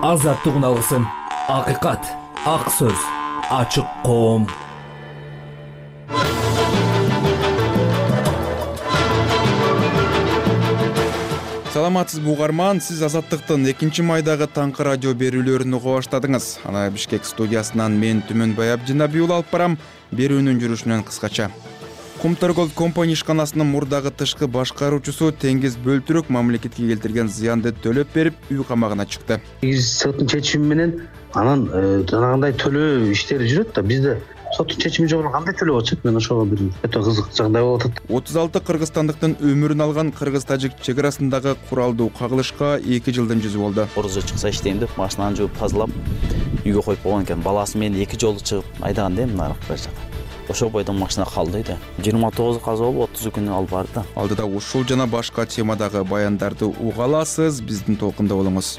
Азаттыгын алгысың. Акыйкат, ак сөз, ачык коом. Саламатсыз угарман, сиз Азаттыктын 2-майдагы таңкы радио берүүлөрүн уга баштадыңыз. Ана Бишкек студиясынан мен Түмөнбай Абдинабиул алып барам. Берүүнүн жүрүшүнөн кыскача. Кумтөр компания ишканасынын мурдагы тышкы башкаруучусу Теңиз Бөлтүрөк мамлекетке келтирген зыянды төлөп берип, үй камагына чыкты. Соттун чечими менен анан жанагындай төлөө иштери жүрөт да, бизде соттун чечими жок кандай төлөп атышат, мен ошого бир өтө кызык жагдай болуп атат. 36 кыргызстандыктын өмүрүн алган кыргыз-тажик чек арасындагы куралдуу кагылышка 2 жылдын жүзү болду. Орузо чыкса иштейм деп машинаны жууп тазалап үйгө коюп койгон экен. Баласы менен 2 жолу чыгып айдаган да, нарыкка жакка. Ошол бойдон машина калды да. 29 каза болуп 30 күнү алып барды. Алдыда ушул жана башка темадагы баяндарды уга аласыз, биздин толкунда болуңуз.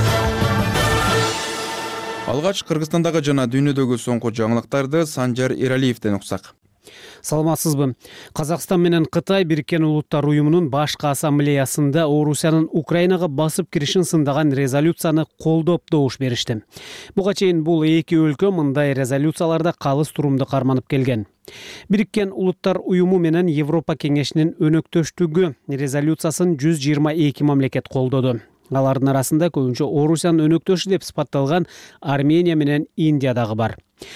Алгач Кыргызстандагы жана дүйнөдөгү соңку жаңылыктарды Санжар Эралиевден уксак. Саламатсызбы. Казакстан менен Кытай Бириккен Улуттар уюмунун башкы ассамблеясында Орусиянын Украинага басып киришин сындаган резолюцияны колдоп добуш беришти. Буга чейин бул эки өлкө мындай резолюцияларда калыс турумду карманып келген. Бириккен Улуттар уюму менен Европа кеңешинин өнөктөштүгү резолюциясын 122 мамлекет колдоду. Алардын арасында көбүнчө Орусиянын өнөктөшү деп сыпатталган Армения менен Индия дагы бар.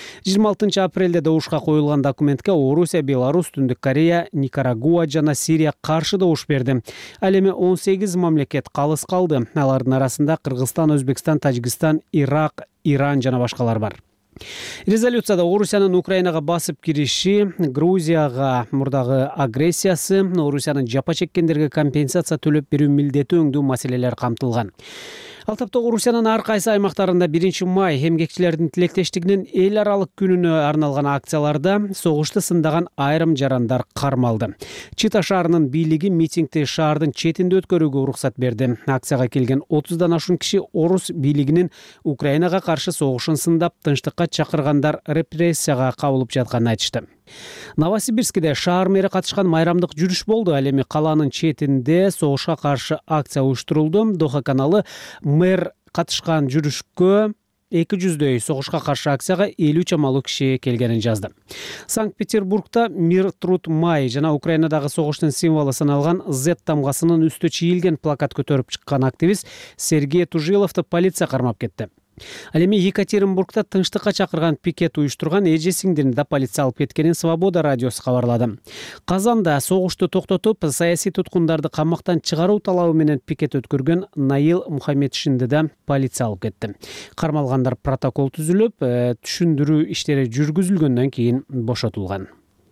26 апрелде добушка коюлган документке Орусия, Беларусь, Түндүк Корея, Никарагуа жана Сирия каршы добуш берди. Ал эми 18 мамлекет калыс калды. Алардын арасында Кыргызстан, Өзбекстан, Тажикстан, Ирак, Иран жана башкалар бар. Резолюцияда Орусиянын Украинага басып кириши, Грузияга мурдагы агрессиясы, Орусиянын жапа чеккендерге компенсация төлөп берүү милдети өңдүү маселелер камтылган. Ал тапта Орусиянын ар кайсы аймактарында 1-май эмгекчилердин тилектештигинин эл аралык күнүнө арналган акцияларда согушту сындаган айрым жарандар кармалды. Чита шаарынын бийлиги митингди шаардын четинде өткөрүүгө уруксат берди. Акцияга келген 30дан ашуун киши Орус бийлигинин Украинага каршы согушун сындап, тынчтыкка чакыргандар репрессияга кабылып жатканын айтышты. Новосибирскиде шаар мэри катышкан майрамдык жүрүш болду. Ал эми калаанын четинде согушка каршы акция уюштурулду. Доха каналы мэр катышкан жүрүшкө 200дөй согушка каршы акцияга 50 чамалуу киши келгенин жазды. Санкт-Петербургда Мир, труд, май жана Украинадагы согуштун символу саналган Z тамгасынын үстү чийилген плакат көтөрүп чыккан активист Сергей Тужиловду полиция кармап кетти. Ал эми Екатеринбургда тынчтыкка чакырган пикет уюштурган эже сиңдирин да полиция алып кеткенин Свобода радиосу кабарлады. Казанда согушту токтотуп, саясий туткундарды камактан чыгаруу талабы менен пикет өткөргөн Наил Мухаммедшинди да полиция алып кетти. Кармалгандар протокол түзүлүп, түшүндүрүү иштери жүргүзүлгөндөн кийин бошотулган.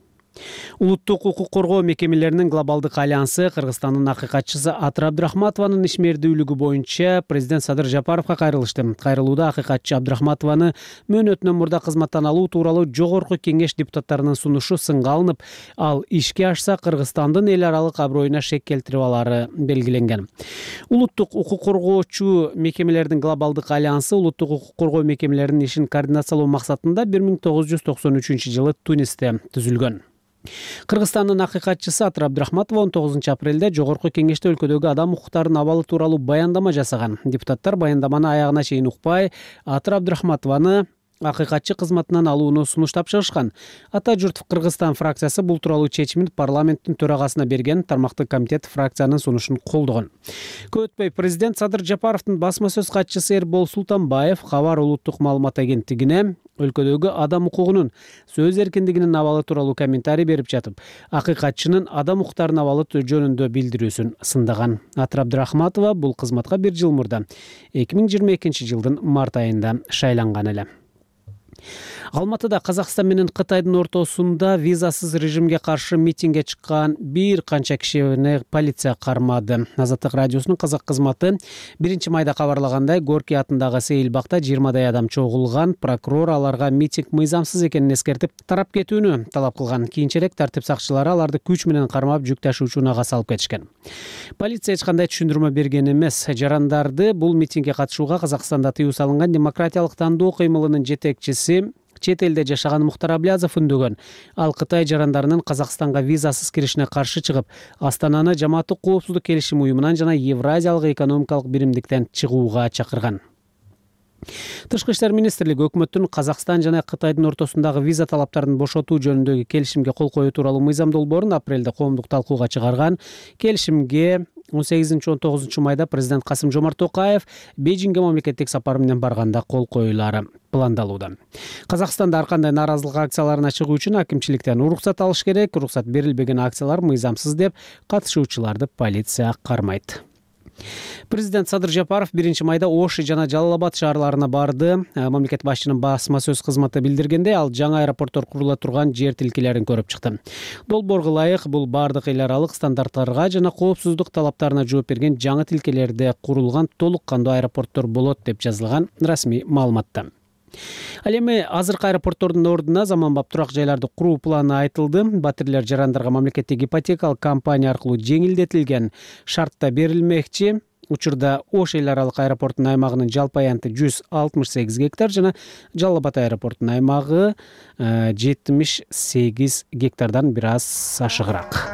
Улуттук укук коргоо мекемелеринин глобалдык альянсы Кыргызстандын акыйкатчысы Атыр Абдрахматованын ишмердүүлүгү боюнча президент Садыр Жапаровго кайрылышты. Кайрылууда акыйкатчы Абдрахматованы мөөнөтүнөн мурда кызматтан алуу тууралуу жогорку кеңеш депутаттарынын сунушу сынга алынып, ал ишке ашса Кыргызстандын эл аралык аброюна шек келтирип алары белгиленген. Улуттук укук коргоочу мекемелердин глобалдык альянсы улуттук укук коргоо мекемелеринин ишин координациялоо максатында 1993-жылы Тунисте түзүлгөн. Кыргызстандын акыйкатчысы Атыр Абдрахматова 19 апрелде жогорку кеңеште өлкөдөгү адам укуктарынын абалы тууралуу баяндама жасаган. Депутаттар баяндаманы аягына чейин укпай, Атыр Абдрахматованы акыйкатчы кызматынан алууну сунуштап чыгышкан. Ата журт Кыргызстан фракциясы бул тууралуу чечимин парламенттин төрагасына берген, тармактык комитет фракциянын сунушун колдогон. Көп өтпөй президент Садыр Жапаровдун басма сөз катчысы Эрбол Султанбаев Хабар улуттук маалымат агенттигине өлкөдөгү адам укугунун, сөз эркиндигинин абалы тууралуу комментарий берип жатып, акыйкатчынын адам укуктарынын абалы жөнүндө билдирүүсүн сындаган. Атыр Абдрахматова бул кызматка 1 жыл мурда 2022 жылдын март айында шайланган эле. Алматыда Казакстан менен Кытайдын ортосунда визасыз режимге каршы митингге чыккан бир канча кишини полиция кармады. Азаттык радиосунун казак кызматы 1-майда кабарлагандай, Горький атындагы Сейилбакта 20дай адам чогулган. Прокурор аларга митинг мыйзамсыз экенин эскертип, тарап кетүүнү талап кылган. Кийинчерээк тартип сакчылары аларды күч менен кармап, жүк ташуучу унага салып кетишкен. Полиция эч кандай түшүндүрмө берген эмес. Жарандарды бул митингге катышууга Казакстанда тыюу салынган демократиялык тандоо кыймылынын жетекчиси чет элде жашаган Мухтар Аблязов үндөгөн. Ал Кытай жарандарынын Казакстанга визасыз киришине каршы чыгып, Астананы Жамааттык коопсуздук келишим уюмунан жана Евразиялык экономикалык биримдиктен чыгууга чакырган. Тышкы иштер министрлиги өкмөттүн Казакстан жана Кытайдын ортосундагы виза талаптарын бошотуу жөнүндөгү келишимге кол коюу тууралуу мыйзам долбоорун апрелде коомдук талкууга чыгарган. Келишимге 18-19 майда президент Касым-Жомарт Токаев Бейжиңге мамлекеттик сапар менен барганда кол коюлары пландалууда. Казакстанда ар кандай нааразылык акцияларына чыгуу үчүн акимчиликтен уруксат алыш керек. Уруксат берилбеген акциялар мыйзамсыз деп катышуучуларды полиция кармайт. Президент Садыр Жапаров 1 майда Ош жана Жалал Абад шаарларына барды. Мамлекет башчынын басма сөз кызматы билдиргенде, ал жаңы аэропорттор курула турган жер тилкелерин көрүп чыкты. Долбоорго ылайык бул бардык эл аралык стандарттарга жана коопсуздук талаптарына жооп берген жаңы тилкелерде курулган толук кандуу аэропорттор болот деп жазылган расмий маалыматта. Ал эми азыркы аэропорттордун ордуна заманбап турак жайларды куруу планы айтылды. Батирлер жарандарга мамлекеттик ипотекалык компания аркылуу жеңилдетилген шартта берилмекчи. Учурда Ош эл аралык аэропортунун аймагынын жалпы аянты 168 гектар жана Жалал Абад аэропортунун аймагы 78 гектардан бир аз ашыгыраак.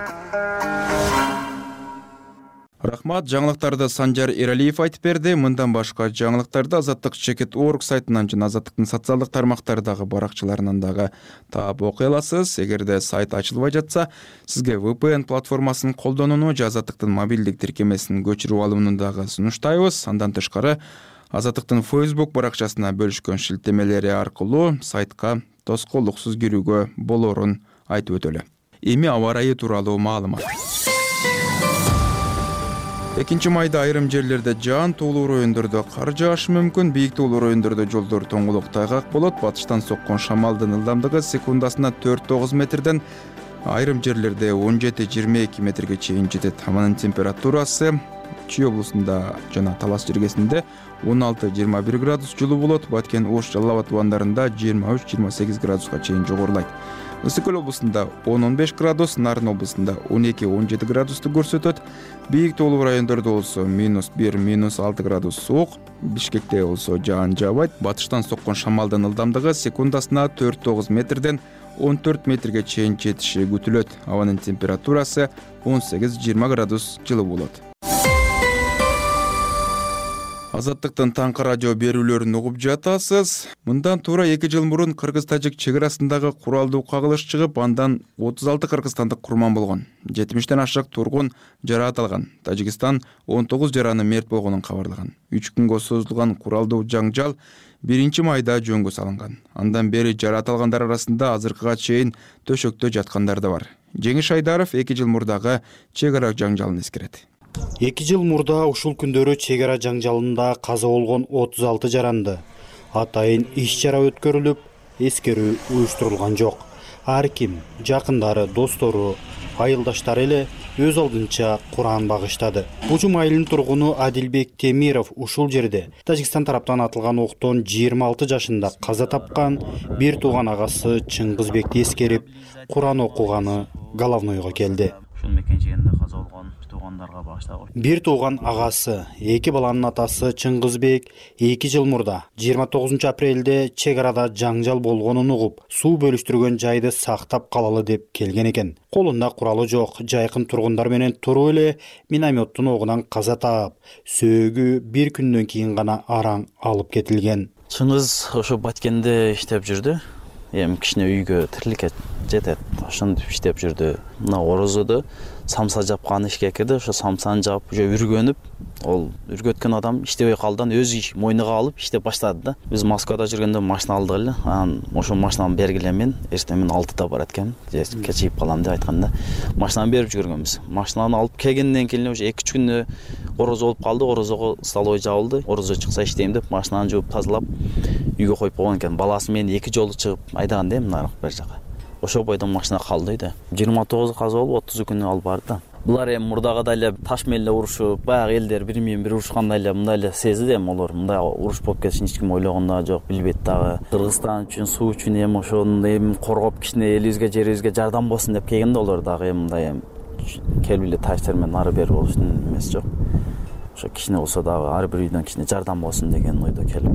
Рахмат, жаңылыктарды Санжар Эралиев айтып берди. Мындан башка жаңылыктарды Азаттык Чекит Орг сайтынан жана Азаттыктын социалдык тармактардагы баракчаларынан дагы таап окуй аласыз. Эгерде сайт ачылбай жатса, сизге VPN платформасын колдонууну же Азаттыктын мобилдик тиркемесин көчүрүп алууну дагы сунуштайбыз. Андан тышкары Азаттыктын Facebook баракчасына бөлүшкөн шилтемелери аркылуу сайтка тоскоолдуксуз кирүүгө болорун айтып өтөлү. Эми аба ырайы тууралуу маалымат. 2 майда айрым жерлерде жаан туулуу райондордо кар жаашы мүмкүн. Бийик туулуу райондордо жолдор тоңголук тайгак болот. Батыштан соккон шамалдын ылдамдыгы секундасына 4-9 метрден, айрым жерлерде 17-22 метрге чейин жетет. Абанын температурасы Чүй облусунда жана Талас жергесинде 16-21 градус жылуу болот. Баткен, Ош, Жалал Абад тубандарында 23-28 градуска чейин жогорулайт. Ысык Көл облусунда 10-15 градус, Нарын облусунда 12-17 градусту көрсөтөт. Бийик туулуу райондордо болсо -1-6 градус суук. Бишкекте болсо жаан жаабайт. Батыштан соккон шамалдын ылдамдыгы секундасына 4-9 метрден 14 метрге чейин жетиши күтүлөт. Абанын температурасы 18-20 градус жылуу болот. Азаттыктын таңкы радио берүүлөрүн угуп жатасыз. Мындан туура 2 жыл мурун Кыргыз-Тажик чек арасындагы куралдуу кагылыш чыгып, андан 36 кыргызстандык курман болгон. 70ден ашык тургун жараат алган. Тажикстан 19 жараны мерт болгонун кабарлаган. 3 күнгө созулган куралдуу жаңжал 1 майда жөнгө салынган. Андан бери жараат алгандар арасында азыркыга чейин төшөктө жаткандар да бар. Жеңиш Айдаров 2 жыл мурдагы чек ара жаңжалын эскерет. 2 жыл мурда ушул күндөрү чек ара жаңжалында каза болгон 36 жаранды атайын иш-чара өткөрүлүп, эскерүү уюштурулган жок. Ар ким, жакындары, достору, айылдаштары эле өз алдынча Куран багыштады. Бужум айылынын тургуну Адилбек Темиров ушул жерде Тажикстан тараптан атылган октон 26 жашында каза тапкан бир тууган агасы Чыңгызбекти эскерип, Куран окуганы головнойго келди. Ушул мекенжегинде каза болгон туугандарга багыштагы. Бир тууган агасы, 2 баланын атасы Чыңгызбек 2 жыл мурда 29 апрелде чек арада жаңжал болгонун угуп, суу бөлүштүргөн жайды сактап калалы деп келген экен. Колунда куралы жок, жайкын тургундар менен туруп эле минометтун огунан каза таап, сөөгү бир күндөн кийин гана араң алып кетилген. Чыңгыз ошо Баткенде иштеп жүрдү. Эми кичине үйгө тириликке жетет. Ошентип иштеп жүрдү. Мына орозодо самса жапкан ишке кирди. Ошо самсаны жаап, уже үргөнүп, ол үргөткөн адам иштебей калдан өз мойнуга алып иштеп баштады да. Биз Москвада жүргөндө машина алдык эле. Анан ошо машинаны бергиле мен, эртең мен 6-да барат экен. Кечип калам деп айтканда, машинаны берип жүргөнбүз. Машинаны алып келгенден кийин уже 2-3 күндө орозо болуп калды. Орозого столовой жабылды. Орозо чыкса иштейм деп машинаны жууп тазалап үйгө коюп койгон экен. Баласы мен 2 жолу чыгып айдаган дейм нарык бер жака. Ошо бойдон машина калды да. 29 каза болуп 30 күнү алып барды. Булар эми мурдагыдай эле таш менен эле урушуп, баягы элдер бири менен бири урушкандай эле мындай эле сезди эми олар. Мындай уруш болуп кетишин эч ким ойлогон да жок, билбейт дагы. Кыргызстан үчүн, суу үчүн эми ошону эми коргоп кичине элибизге, жерибизге жардам болсун деп келген да олар дагы эми мындай эми келип эле таштар менен ары бери болушун эмес жок. Ошо кичине болсо дагы ар бир үйдөн кичине жардам болсун деген ойдо келип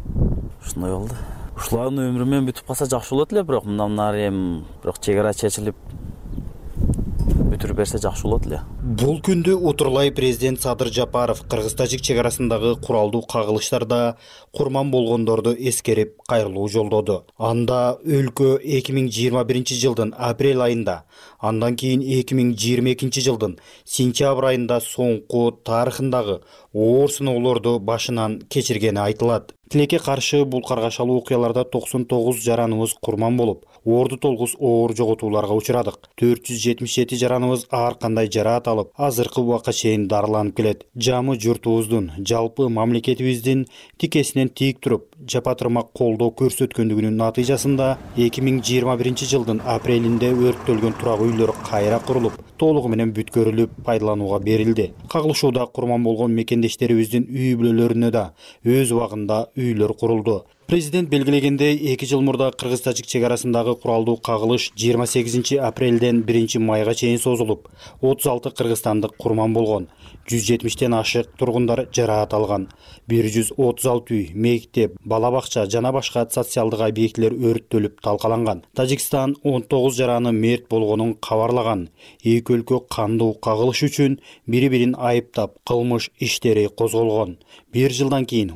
ушундай болду. Ушулардын өмүрү менен бүтүп калса жакшы болот эле, бирок мындан нары эми бирок чек ара чечилип бүтүрүп берсе жакшы болот эле. Бул күндү утурлай президент Садыр Жапаров кыргыз-тажик чек арасындагы куралдуу кагылыштарда курман болгондорду эскерип кайрылуу жолдоду. Анда өлкө 2021 жылдын апрель айында, андан кийин 2022 жылдын сентябрь айында соңку тарыхындагы оор сыноолорду башынан кечиргени айтылат. Тилекке каршы бул каргашалуу окуяларда 99 жараныбыз курман болуп, орду толгус оор жоготууларга учурадык. 477 жараныбыз ар кандай жараат алып, азыркы убакка чейин дарыланып келет. Жамы журтубуздун, жалпы мамлекетибиздин тикесинен тийик туруп, жапатырмак колдоо көрсөткөндүгүнүн натыйжасында 2021 жылдын апрелинде өрттөлгөн турак үйлөр кайра курулуп, толугу менен бүткөрүлүп, пайдаланууга берилди. Кагылышууда курман болгон мекендештерибиздин үй бүлөлөрүнө да өз убагында үйлөр курулду. Президент белгилегендей, 2 жыл мурда кыргыз-тажик чек арасындагы куралдуу кагылыш 28 апрелден 1 майга чейин созулуп, 36 кыргызстандык курман болгон. 170тен ашык тургундар жараат алган. 136 үй, мектеп, бала бакча жана башка социалдык объектилер өрттөлүп талкаланган. Тажикстан 19 жараны мерт болгонун кабарлаган. Эки өлкө кандуу кагылыш үчүн бири-бирин айыптап, кылмыш иштери козголгон. 1 жылдан кийин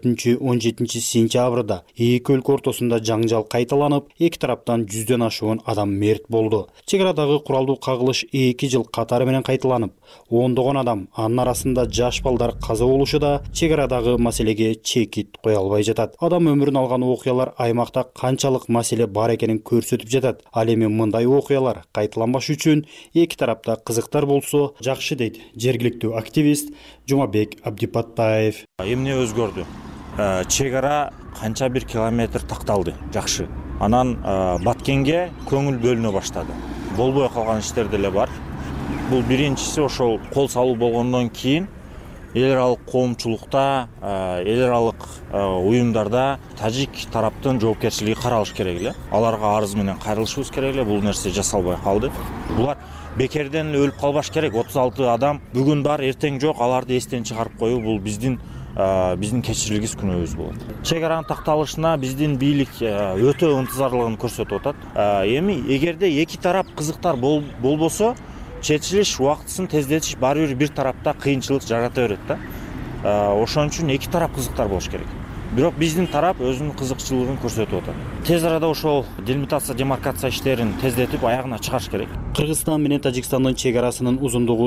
14-17 сентябрда эки өлкө ортосунда жаңжал кайталанып, эки тараптан 100дөн ашуун адам мерт болду. Чек арадагы куралдуу кагылыш 2 жыл катары менен кайталанып, ондогон адам, анын арасында жаш балдар каза болушу да чек арадагы маселеге чекит кое албай жатат. Адам өмүрүн алган окуялар аймакта канчалык маселе бар экенин көрсөтүп жатат. Ал эми мындай окуялар кайталанбаш үчүн эки тарапта кызыктар болсо жакшы, дейт жергиликтүү активист Жумабек Абдипаттаев. Эмне өзгөрдү? Чек ара канча бир километр такталды, жакшы. Анан Баткенге көңүл бөлүнө баштады. Болбой калган иштер деле бар. Бул биринчиси ошол кол салуу болгондон кийин эл аралык коомчулукта, эл аралык уюмдарда тажик тараптын жоопкерчилиги каралыш керек эле. Аларга арыз менен кайрылышыбыз керек эле. Бул нерсе жасалбай калды. Булар бекерден өлүп калбаш керек. 36 адам бүгүн бар, эртең жок. Аларды эстен чыгарып коюу бул биздин кечирилгис күнөөбүз болот. Чек аранын такталышына биздин бийлик өтө ынтызарлыгын көрсөтүп атат. Эми эгерде эки тарап кызыктар болбосо, чечилиш убактысын тездетиш баары бир тарапта кыйынчылык жарата берет да. Ошон үчүн эки тарап кызыктар болуш керек. Бирок биздин тарап өзүнүн кызыкчылыгын көрсөтүп атат. Тез арада ошол делимитация, демаркация иштерин тездетип аягына чыгарыш керек. Кыргызстан менен Тажикстандын чек арасынын узундугу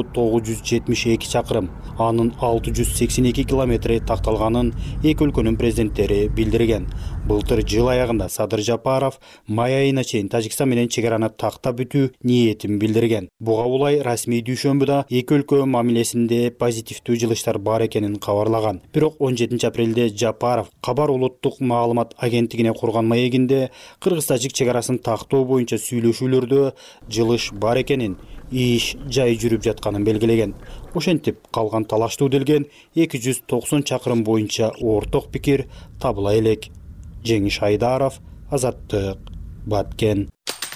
972 чакырым, анын 682 километри такталганын эки өлкөнүн президенттери билдирген. Былтыр жыл аягында Садыр Жапаров май айына чейин Тажикстан менен чек араны тактап бүтүү ниетин билдирген. Буга улай расмий дүйшөмбүдө эки өлкө мамилесинде позитивдүү жылыштар бар экенин кабарлаган. Бирок 17 апрелде Жапаров Кабар улуттук маалымат агенттигине курган маегинде кыргыз-тажик чек арасын тактоо боюнча сүйлөшүүлөрдө жылыш бар экенин, иш жай жүрүп жатканын белгилеген. Ошентип калган талаштуу делген 290 чакырым боюнча орток пикир табыла элек. Жеңиш Айдаров, Азаттык, Баткен.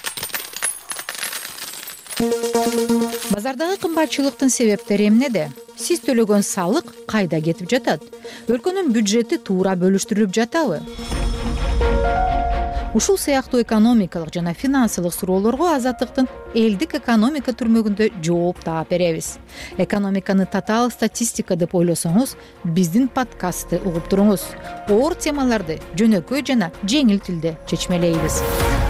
Базардагы кымбатчылыктын себептери эмнеде? Сиз төлөгөн салык кайда кетип жатат? Өлкөнүн бюджети туура бөлүштүрүлүп жатабы? Ушул сыяктуу экономикалык жана финансылык суроолорго Азаттыктын элдик экономика түрмөгүндө жооп таап беребиз. Экономиканы татаал статистика деп ойлосоңуз, биздин подкастты угуп туруңуз. Оор темаларды жөнөкөй жана жеңил тилде чечмелейбиз.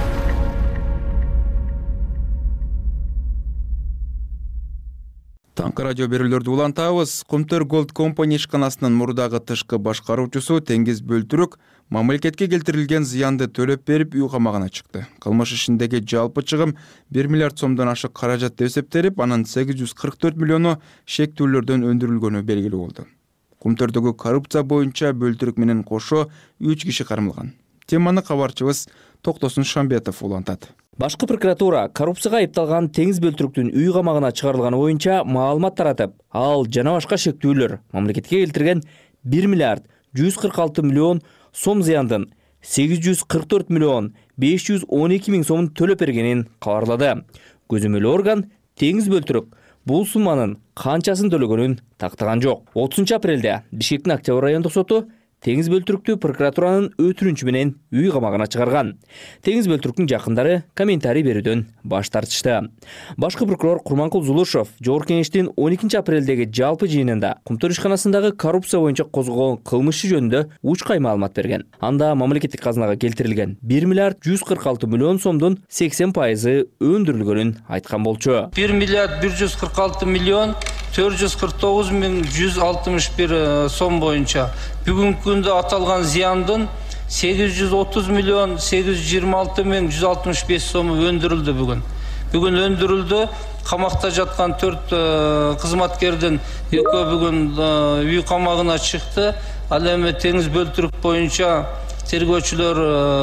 Таңкы радио берүүлөрдү улантабыз. Кумтөр Gold Company ишканасынын мурдагы тышкы башкаруучусу Теңиз Бөлтүрүк мамлекетке келтирилген зыянды төлөп берип үй камагына чыкты. Кылмыш ишиндеги жалпы чыгым 1 миллиард сомдон ашык каражат деп эсептелип, анын 844 миллиону шектүүлөрдөн өндүрүлгөнү белгилүү болду. Кумтөрдөгү коррупция боюнча Бөлтүрүк менен кошо 3 киши кармалган. Теманы кабарчыбыз Токтосун Шамбетов улантат. Башкы прокуратура коррупцияга айыпталган Теңиз Бөлтүрүктүн үй камагына чыгарылганы боюнча маалымат таратып, ал жана башка шектүүлөр мамлекетке келтирген 1 миллиард 146 миллион сом зыяндын 844 миллион 512 миң сомун төлөп бергенин кабарлады. Көзөмөлүү орган Теңиз Бөлтүрүк бул сумманын канчасын төлөгөнүн тактаган жок. 30 апрелде Бишкектин Октябрь райондук соту Теңиз Бөлтүрүктү прокуратуранын өтүнүчү менен үй камагына чыгарган. Теңиз Бөлтүрүктүн жакындары комментарий берүүдөн баш тартышты. Башкы прокурор Курманкул Зулушов Жогорку Кеңештин 12 апрелдеги жалпы жыйынында Кумтөр ишканасындагы коррупция боюнча козголгон кылмышы жөнүндө учкай маалымат берген. Анда мамлекеттик казынага келтирилген 1 миллиард 146 миллион сомдун 80% өндүрүлгөнүн айткан болчу. 1 миллиард 146 миллион 449 миң 161 сом боюнча бүгүнкү күндө аталган зыяндын 830 миллион 826 миң 165 сому өндүрүлдү бүгүн өндүрүлдү. Камакта жаткан 4 кызматкердин экөө бүгүн үй камагына чыкты. Ал эми Теңиз Бөлтүрүк боюнча тергөөчүлөр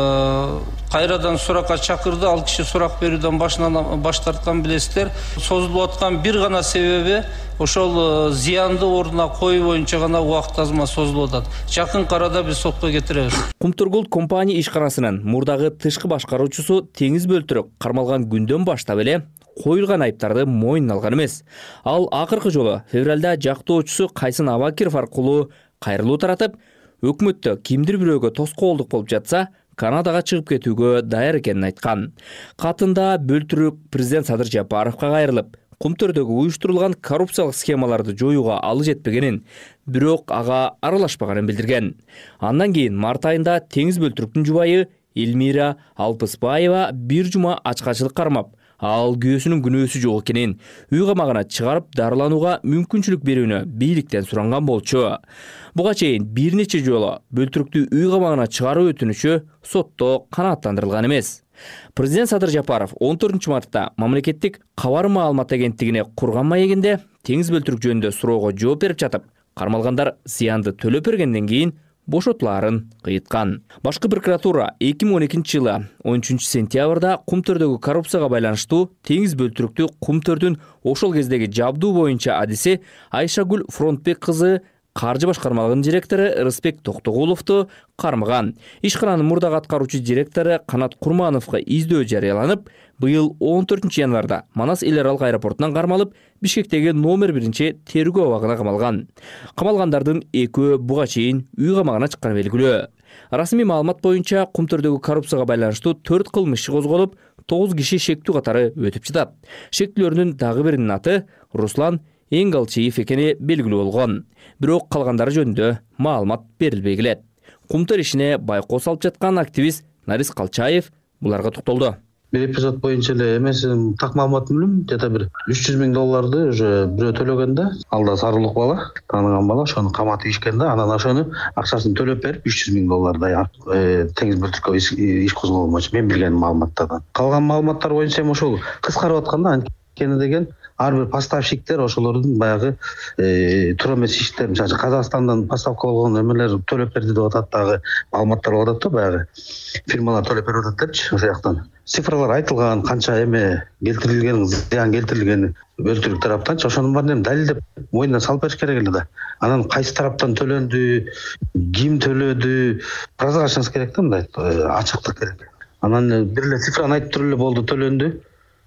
кайрадан суракка чакырды. Ал киши сурак берүүдөн баш тарткан билесиздер. Созулуп аткан бир гана себеби ошол зыянды ордуна коюу боюнча гана убакыт азма созулуп атат. Жакын арада биз сотко кетиребиз. Кумтургул компания ишканасынын мурдагы тышкы башкаруучусу Теңиз Бөлтүрүк кармалган күндөн баштап эле коюлган айыптарды мойнуна алган эмес. Ал акыркы жолу февралда жактоочусу Кайсын Абакиров аркылуу кайрылуу таратып, өкмөттө кимдир бирөөгө тоскоолдук болуп жатса, Канадага чыгып кетүүгө даяр экенин айткан. Катында Бөлтүрүк президент Садыр Жапаровго кайрылып, Кумтөрдөгү уюштурулган коррупциялык схемаларды жоюуга алы жетпегенин, бирок ага аралашпаганын билдирген. Андан кийин март айында Теңиз Бөлтүрүктүн жубайы Эльмира Алпыспаева бир жума ачкачылык кармап, ал күйөөсүнүн күнөөсү жок экенин, үй камагына чыгарып дарыланууга мүмкүнчүлүк берүүнү бийликтен суранган болчу. Буга чейин бир нече жолу Бөлтүрүктү үй камагына чыгаруу өтүнүчү сотто канааттандырылган эмес. Президент Садыр Жапаров 14 мартта мамлекеттик кабар маалымат агенттигине курган маегинде Теңиз Бөлтүрүк жөнүндө суроого жооп берип жатып, кармалгандар зыянды төлөп бергенден кийин бошотулаарын кыйыткан. Башкы прокуратура 2012 жылы 13 сентябрда Кумтөрдөгү коррупцияга байланыштуу Теңиз Бөлтүрүктү Кумтөрдүн ошол кездеги жабдуу боюнча адиси Айшагүл Фронтбек кызы каржы башкармалыгынын директору Рыспек Токтогуловду кармаган. Ишкананын мурдагы аткаруучу директору Канат Курмановго издөө жарыяланып, быйыл 14 январда Манас эл аралык аэропортунан кармалып, Бишкектеги номер 1 тергөө абагына камалган. Камалгандардын экөө буга чейин үй камагына чыкканы белгилүү. Расмий маалымат боюнча Кумтөрдөгү коррупцияга байланыштуу 4 кылмыш козголуп, 9 киши шектүү катары өтүп жатат. Шектүүлөрдүн дагы биринин аты Руслан Эңгалчиев экени белгилүү болгон. Бирок калгандары жөнүндө маалымат берилбей келет. Кумтөр ишине байкоо салып жаткан активист Нарис Калчаев буларга токтолду. Бир эпизод боюнча эле эмес так маалыматын билем, жата бир 300 миң долларды уже бирөө төлөгөн да, ал да сарылык бала, тааныган бала, ошону каматып ишкен да, анан ошону акчасын төлөп берип 300 миң доллардай Теңиз Бөлтүрүккө иш козголгон боюнча мен билген маалыматтардан. Калган маалыматтар боюнча эми ошол кыскарып атканда анткени деген ар бир поставщиктер ошолордун баягы туура эмес иштер, мисалы Казакстандан поставка болгон эмелер төлөп берди деп атат, дагы маалыматтар болуп атат да, баягы фирмалар төлөп берип атат депчи, ошол жактан. Цифралар айтылган, канча эме келтирилген, зыян келтирилгени Бөлтүрүк тараптанчы, ошонун баарын эми далилдеп мойнуна салып бериш керек эле да. Анан кайсы тараптан төлөндү, ким төлөдү, разга ашыңыз керек да, мындай ачыктык керек. Анан бир эле цифраны айтып туруп эле болду, төлөндү.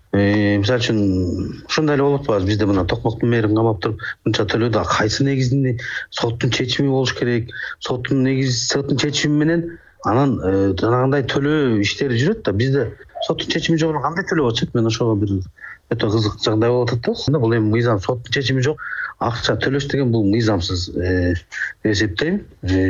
Мисалы үчүн ушундай эле болуп атпайбы, бизде мына Токмоктун мэрин камап туруп мынча төлөдү, кайсы негизинде соттун чечими болуш керек, соттун чечими менен анан жанагындай төлөө иштери жүрөт да. Бизде соттун чечими жок, кандай төлөп атышат? Мен ошого бир өтө кызык жагдай болуп атат да. Бул эми мыйзам, соттун чечими жок, акча төлөш деген бул мыйзамсыз деп эсептейм.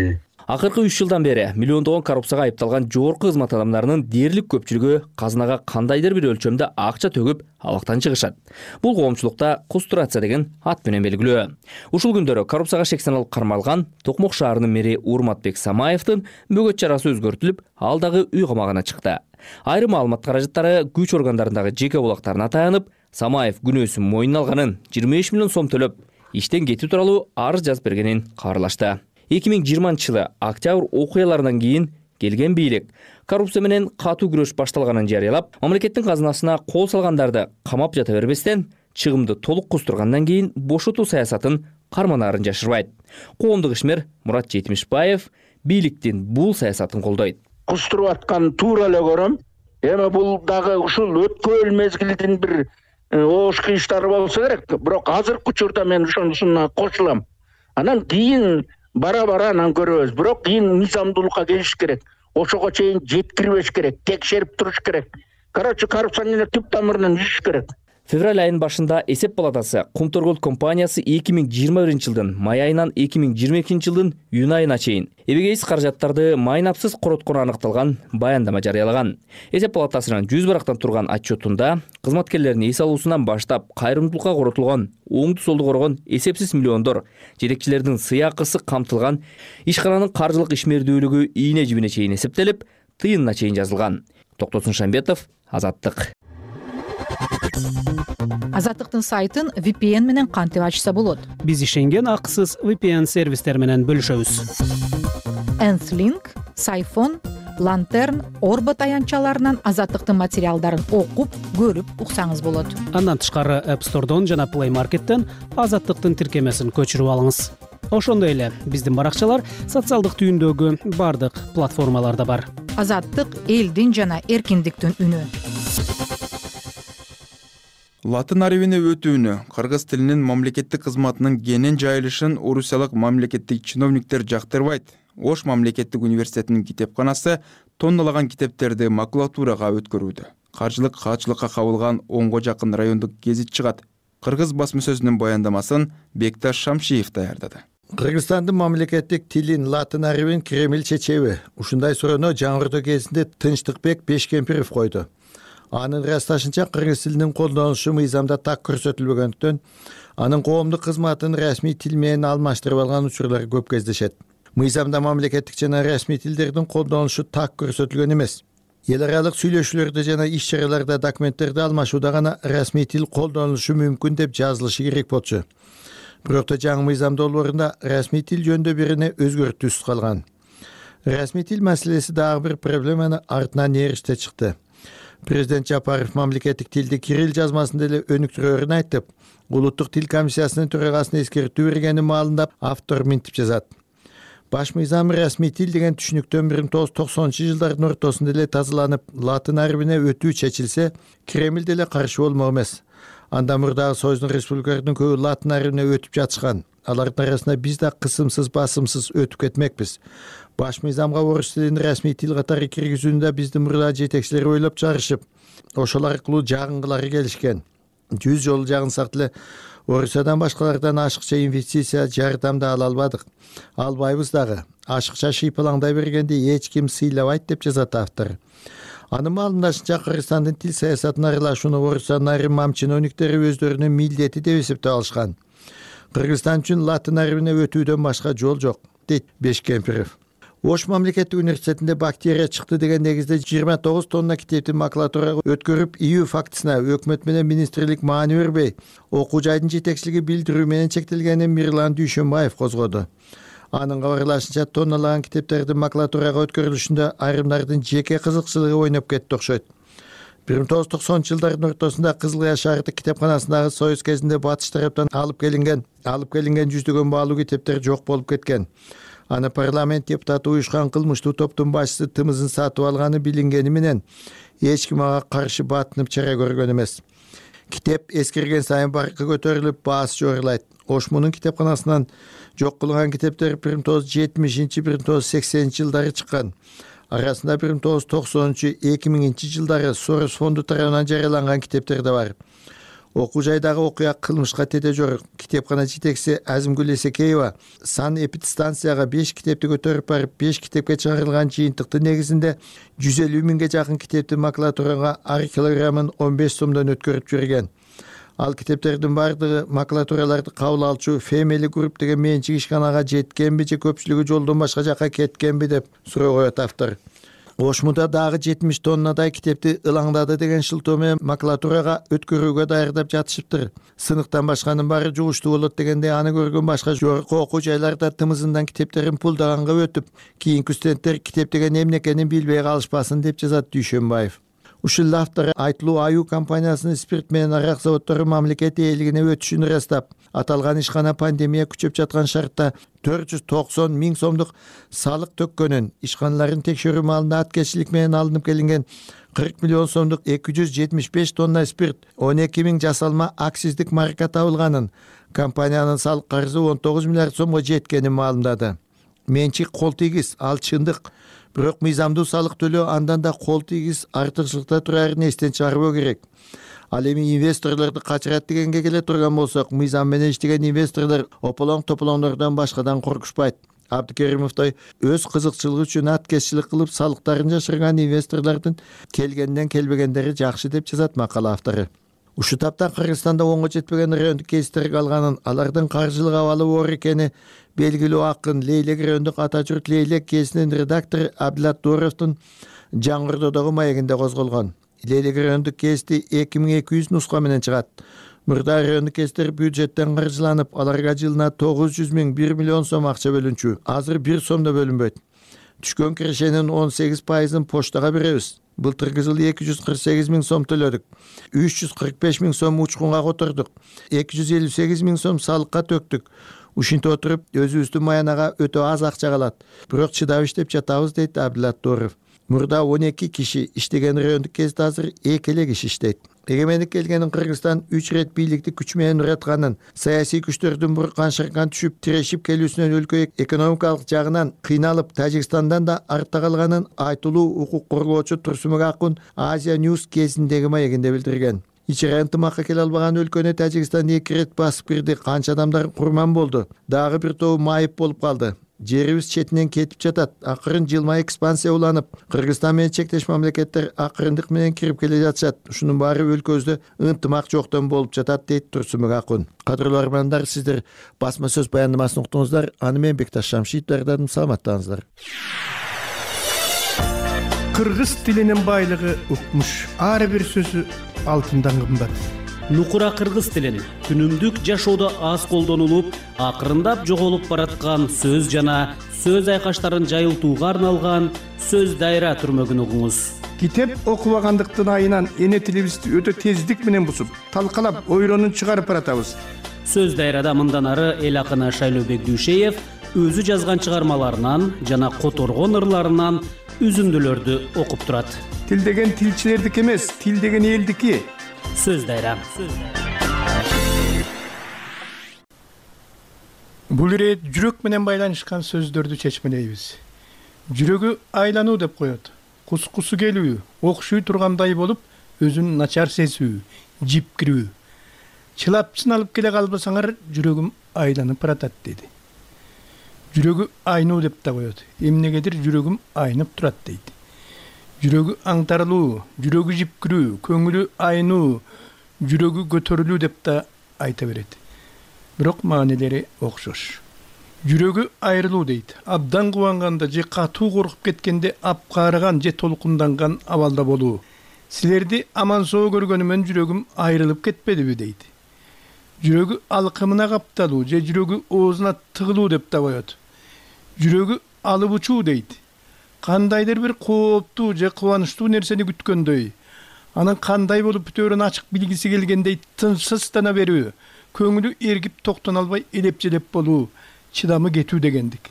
Акыркы 3 жылдан бери миллиондогон коррупцияга айыпталган жогорку кызмат адамдарынын дээрлик көпчүлүгү казынага кандайдыр бир өлчөмдө акча төгүп абактан чыгышат. Бул коомчулукта кустурация деген ат менен белгилүү. Ушул күндөрү коррупцияга шек саналып кармалган Токмок шаарынын мэри Урматбек Самаевдин бөгөт чарасы өзгөртүлүп, ал дагы үй камагына чыкты. Айрым маалымат каражаттары күч органдарындагы жеке булактарына таянып, Самаев күнөөсүн мойнуна алганын, 25 миллион сом төлөп, иштен кетүү тууралуу арыз жазып бергенин кабарлашты. 2020 жылы октябрь окуяларынан кийин келген бийлик коррупция менен катуу күрөш башталганын жарыялап, мамлекеттин казынасына кол салгандарды камап жата бербестен, чыгымды толук кустургандан кийин бошотуу саясатын карманаарын жашырбайт. Коомдук ишмер Мурат Жетимишбаев бийликтин бул саясатын колдойт. Кустуруп аткан туура эле көрөм. Эми бул дагы ушул өткөн мезгилдин бир оошку иштери болсо керек. Бирок азыркы учурда мен ошонусуна кошулам. Анан кийин бара бара анан көрөбүз. Бирок кийин мыйзамдуулукка келиш керек. Ошого чейин жеткирбеш керек, текшерип туруш керек. Короче, коррупционер түп тамырынан үзүш керек. Февраль айынын башында Эсеп палатасы Кумторгул компаниясы 2021 жылдын май айынан 2022 жылдын июнь айына чейин эбегейсиз каражаттарды майнапсыз короткону аныкталган баяндама жарыялаган. Эсеп палатасынын 100 барактан турган отчетунда кызматкерлердин эс алуусунан баштап кайрымдуулукка коротулган, оңду солду коргон эсепсиз миллиондор, жетекчилердин сыйакысы камтылган, ишкананын каржылык ишмердүүлүгү ийне жибине чейин эсептелип, тыйынына чейин жазылган. Токтосун Шамбетов, Азаттык. Азаттыктын сайтын VPN менен кантип ачса болот? Биз ишенген акысыз VPN сервистер менен бөлүшөбүз. Nthling, Siphon, Lantern, Orbit аянтчаларынан Азаттыктын материалдарын окуп, көрүп уксаңыз болот. Андан тышкары App Store'дон жана Play Market'тен Азаттыктын тиркемесин көчүрүп алыңыз. Ошондой эле биздин баракчалар социалдык түйүндөгү бардык платформаларда бар. Азаттык элдин жана эркиндиктин үнү. Латын арабине өтүүнү, кыргыз тилинин мамлекеттик кызматынын кенен жайылышын орусиялык мамлекеттик чиновниктер жактырбайт. Ош мамлекеттик университетинин китепканасы тонналаган китептерди макулатурага өткөрүүдө. Каржылык каачылыкка кабылган 10го жакын райондук гезит чыгат. Кыргыз басмасөзүнүн баяндамасын Бекташ Шамшиев даярдады. Кыргызстандын мамлекеттик тилин латын арабин Кремль чечеби. Ушундай суроону жаңыртуу кезинде Тынчтыкбек Бешкемпиров койду. Анын ырасташынча кыргыз тилинин колдонулушу мыйзамда так көрсөтүлбөгөндүктөн, анын коомдук кызматын расмий тил менен алмаштырып алган учурлар көп кездешет. Мыйзамда мамлекеттик жана расмий тилдердин колдонулушу так көрсөтүлгөн эмес. Эл аралык сүйлөшүүлөрдө жана иш-чараларда документтерди алмашууда гана расмий тил колдонулушу мүмкүн деп жазылышы керек болчу. Бирок жаңы мыйзам долбоорунда расмий тил жөнүндө бирине өзгөртүүсүз калган. Расмий тил маселеси дагы бир проблеманы артынан ээриште чыкты. Президент Жапаров мамлекеттик тилди кирилл жазмасында эле өнүктүрөөрүн айтып, улуттук тил комиссиясынын төрагасына эскертүү бергени маалында автор мынтип жазат. Баш мыйзам расмий тил деген түшүнүктөн 1990-жылдардын ортосунда эле тазаланып, латын арабине өтүү чечилсе, Кремль деле каршы болмок эмес. Анда мурдагы Союздун республикаларынын көбү латын арабине өтүп жатышкан. Алардын арасында биз да кысымсыз, басымсыз өтүп кетмекпиз. Баш мыйзамга орус тилин расмий тил катары киргизүүнү биздин мурда жетекчилер ойлоп чыгарышып, ошол аркылуу жагынгылары келишкен. 100 жолу жагынсак деле Орусиядан башкалардан ашыкча инвестиция жардам да ала албадык. Албайбыз дагы. Ашыкча шыйпалаңдай бергенде эч ким сыйлабайт деп жазат автор. Анын маалымдашынча Кыргызстандын тил саясатына аралашууну Орусиянын айрым мам чиновниктери өздөрүнүн милдети деп эсептеп алышкан. Кыргызстан үчүн латын арабине өтүүдөн башка жол жок, дейт Бешкемпиров. Ош мамлекеттик университетинде бактерия чыкты деген негизде 29 тонна китепти макулатурага өткөрүп, ийүү фактысына өкмөт менен министрлик маани бербей, окуу жайдын жетекчилиги билдирүү менен чектелгенин Мирлан Дүйшөнбаев козгоду. Анын кабарлашынча, тонналаган китептердин макулатурага өткөрүлүшүндө айрымдардын жеке кызыкчылыгы ойноп кетти окшойт. 1990-жылдардын ортосунда Кызыл Кая шаардык китепканасындагы союз кезинде батыш тараптан алып келинген жүздөгөн баалуу китептер жок болуп кеткен. Аны парламент депутаты уюшкан кылмыштуу топтун башчысы тымызын сатып алганы билингени менен эч ким ага каршы батынып чара көргөн эмес. Китеп эскирген сайын баркы көтөрүлүп, баасы жогорулайт. Ош мунун китепканасынан жок кылган китептер 1970-1980 жылдары чыккан. Арасында 1990-2000 жылдары Сорос фонду тарабынан жарыяланган китептер да бар. Окуу жайдагы окуя кылмышка тете жорук. Китепкана жетекчиси Азимгүл Эсекеева сан эпидстанцияга 5 китепти көтөрүп барып, 5 китепке чыгарылган жыйынтыктын негизинде 150 миңге жакын китепти макулатурага ар килограммын 15 сомдон өткөрүп жүргөн. Ал китептердин бардыгы макулатураларды кабыл алчу Family Group деген менчик ишканага жеткенби же көпчүлүгү жолдон башка жака кеткенби деп суроо коет автор. Ошмуда дагы 70 тоннадай китепти ылаңдады деген шылтоо менен макулатурага өткөрүүгө даярдап жатышыптыр. Сыныктан башканын баары жугуштуу болот дегенде аны көргөн башка жогорку окуу жайларда тымызындан китептерин пулдаганга өтүп, кийинки студенттер китеп деген эмне экенин билбей калышпасын деп жазат Дүйшөнбаев. Ушул автор Айтылуу Аю компаниясынын спирт менен арак заводдору мамлекет ээлигине өтүшүн ырастап, аталган ишкана пандемия күчөп жаткан шартта 490 миң сомдук салык төккөнүн, ишканаларын текшерүү маалында аткечилик менен алынып келинген 40 миллион сомдук 275 тонна спирт, 12 миң жасалма акциздик марка табылганын, компаниянын салык карызы 19 миллиард сомго жеткенин маалымдады. менчик кол тийгиз, ал чындык. Бирок мыйзамдуу салык төлөө андан да кол тийгиз артыкчылыкта турарын эстен чыгарбоо керек. Ал эми инвесторлорду качырат дегенге келе турган болсок, мыйзам менен иштеген инвесторлор ополоң тополоңдордон башкадан коркушпайт. Абдыкеримовдой өз кызыкчылыгы үчүн аткезчилик кылып салыктарын жашырган инвесторлордун келгенден келбегендери жакшы деп жазат макала автору. Ушу таптан Кыргызстанда оңго жетпеген райондук кейстер калганын, алардын каржылык абалы оор экени белгилүү акын Лейлек райондук ата журт Лейлек кезинин редактору Абдилат Дуровдун жаңырдоодогу маегинде козголгон. Лейлек райондук кести 2200 нуска менен чыгат. Мурда райондук кестер бюджеттен каржыланып, аларга жылына 900 000 1 миллион сом акча бөлүнчү. Азыр 1 сом да бөлүнбөйт. Түшкөн кирешенин 18%-ын поштага беребиз. Былтыркы жылы 248 000 сом төлөдүк. 345 000 сом учкунга котордук. 258 000 сом салыкка төктүк. Ушинтип отуруп, өзүбүздүн маянага өтө аз акча калат. Бирок чыдап иштеп жатабыз, дейт Абдилат Туров. Мурда 12 киши иштеген райондук кезде азыр 2 эле киши иштейт. Эгемендик келгенин Кыргызстан 3 рет бийликти күч менен уратканын, саясий күчтөрдүн буркан шыркан түшүп тирешип келүүсүнөн өлкө экономикалык жагынан кыйналып, Тажикстандан да артта калганын айтылуу укук коргоочу Турсунбек Акун Азия News кезиндеги маегинде билдирген. Ичере ынтымакка келе албаган өлкөнү Тажикстан 2 рет басып кирди, канча адамдар курман болду. Дагы бир тобу майып болуп калды. Жерибиз четинен кетип жатат. Акырын жылма экспансия уланып, Кыргызстан менен чектеш мамлекеттер акырындык менен кирип келе жатышат. Ушунун баары өлкөбүздө ынтымак жоктон болуп жатат, дейт Турсунбек Акун. Кадырлуу армандар, сиздер басма сөз баяндамасын уктуңуздар. Аны мен Бекташ Шамшиев даярдадым. Саламаттаңыздар. Кыргыз тилинин байлыгы укмуш. Ар бир сөзү алтындан кымбат. Нукура кыргыз тилин күнүмдүк жашоодо аз колдонулуп, акырындап жоголуп бараткан сөз жана сөз айкаштарын жайылтууга арналган сөз дайра түрмөгүн угуңуз. Китеп окубагандыктын айынан эне тилибизди өтө тездик менен бусуп, талкалап, ойронун чыгарып баратабыз. Сөз дайрада мындан ары эл акыны Шайлообек Дүйшеев өзү жазган чыгармаларынан жана которгон ырларынан үзүндүлөрдү окуп турат. Тил деген тилчилердики эмес, тил деген элдики. Сөз дайра. Бул ирет жүрөк менен байланышкан сөздөрдү чечмелейбиз. Жүрөгү айлануу деп коет. Кускусу келүү, окшуй тургандай болуп, өзүн начар сезүү, жипкирүү. Чылапчын алып келе калбасаңар, жүрөгүм айланып баратат деди. Жүрөгү айнуу деп да коет. Эмнегедир жүрөгүм айнып турат дейт. Жүрөгү аңтарылуу, жүрөгү жипкирүү, көңүлү айнуу, жүрөгү көтөрүлүү деп да айта берет. Бирок маанилери окшош. Жүрөгү айрылуу дейт. Абдан кубанганда же катуу коркуп кеткенде апкаарыган же толкунданган абалда болуу. Силерди аман соо көргөнүмөн жүрөгүм айрылып кетпедиби дейт. Жүрөгү алкымына капталуу же жүрөгү оозуна тыгылуу деп да коет. Жүрөгү алып учуу дейт. Кандайдыр бир кооптуу же кубанычтуу нерсени күткөндөй, анын кандай болуп бүтөөрүн ачык билгиси келгендей тынчсыздана берүү, көңүлү эргип токтоно албай элеп-желеп болуу, чыдамы кетүү дегендик.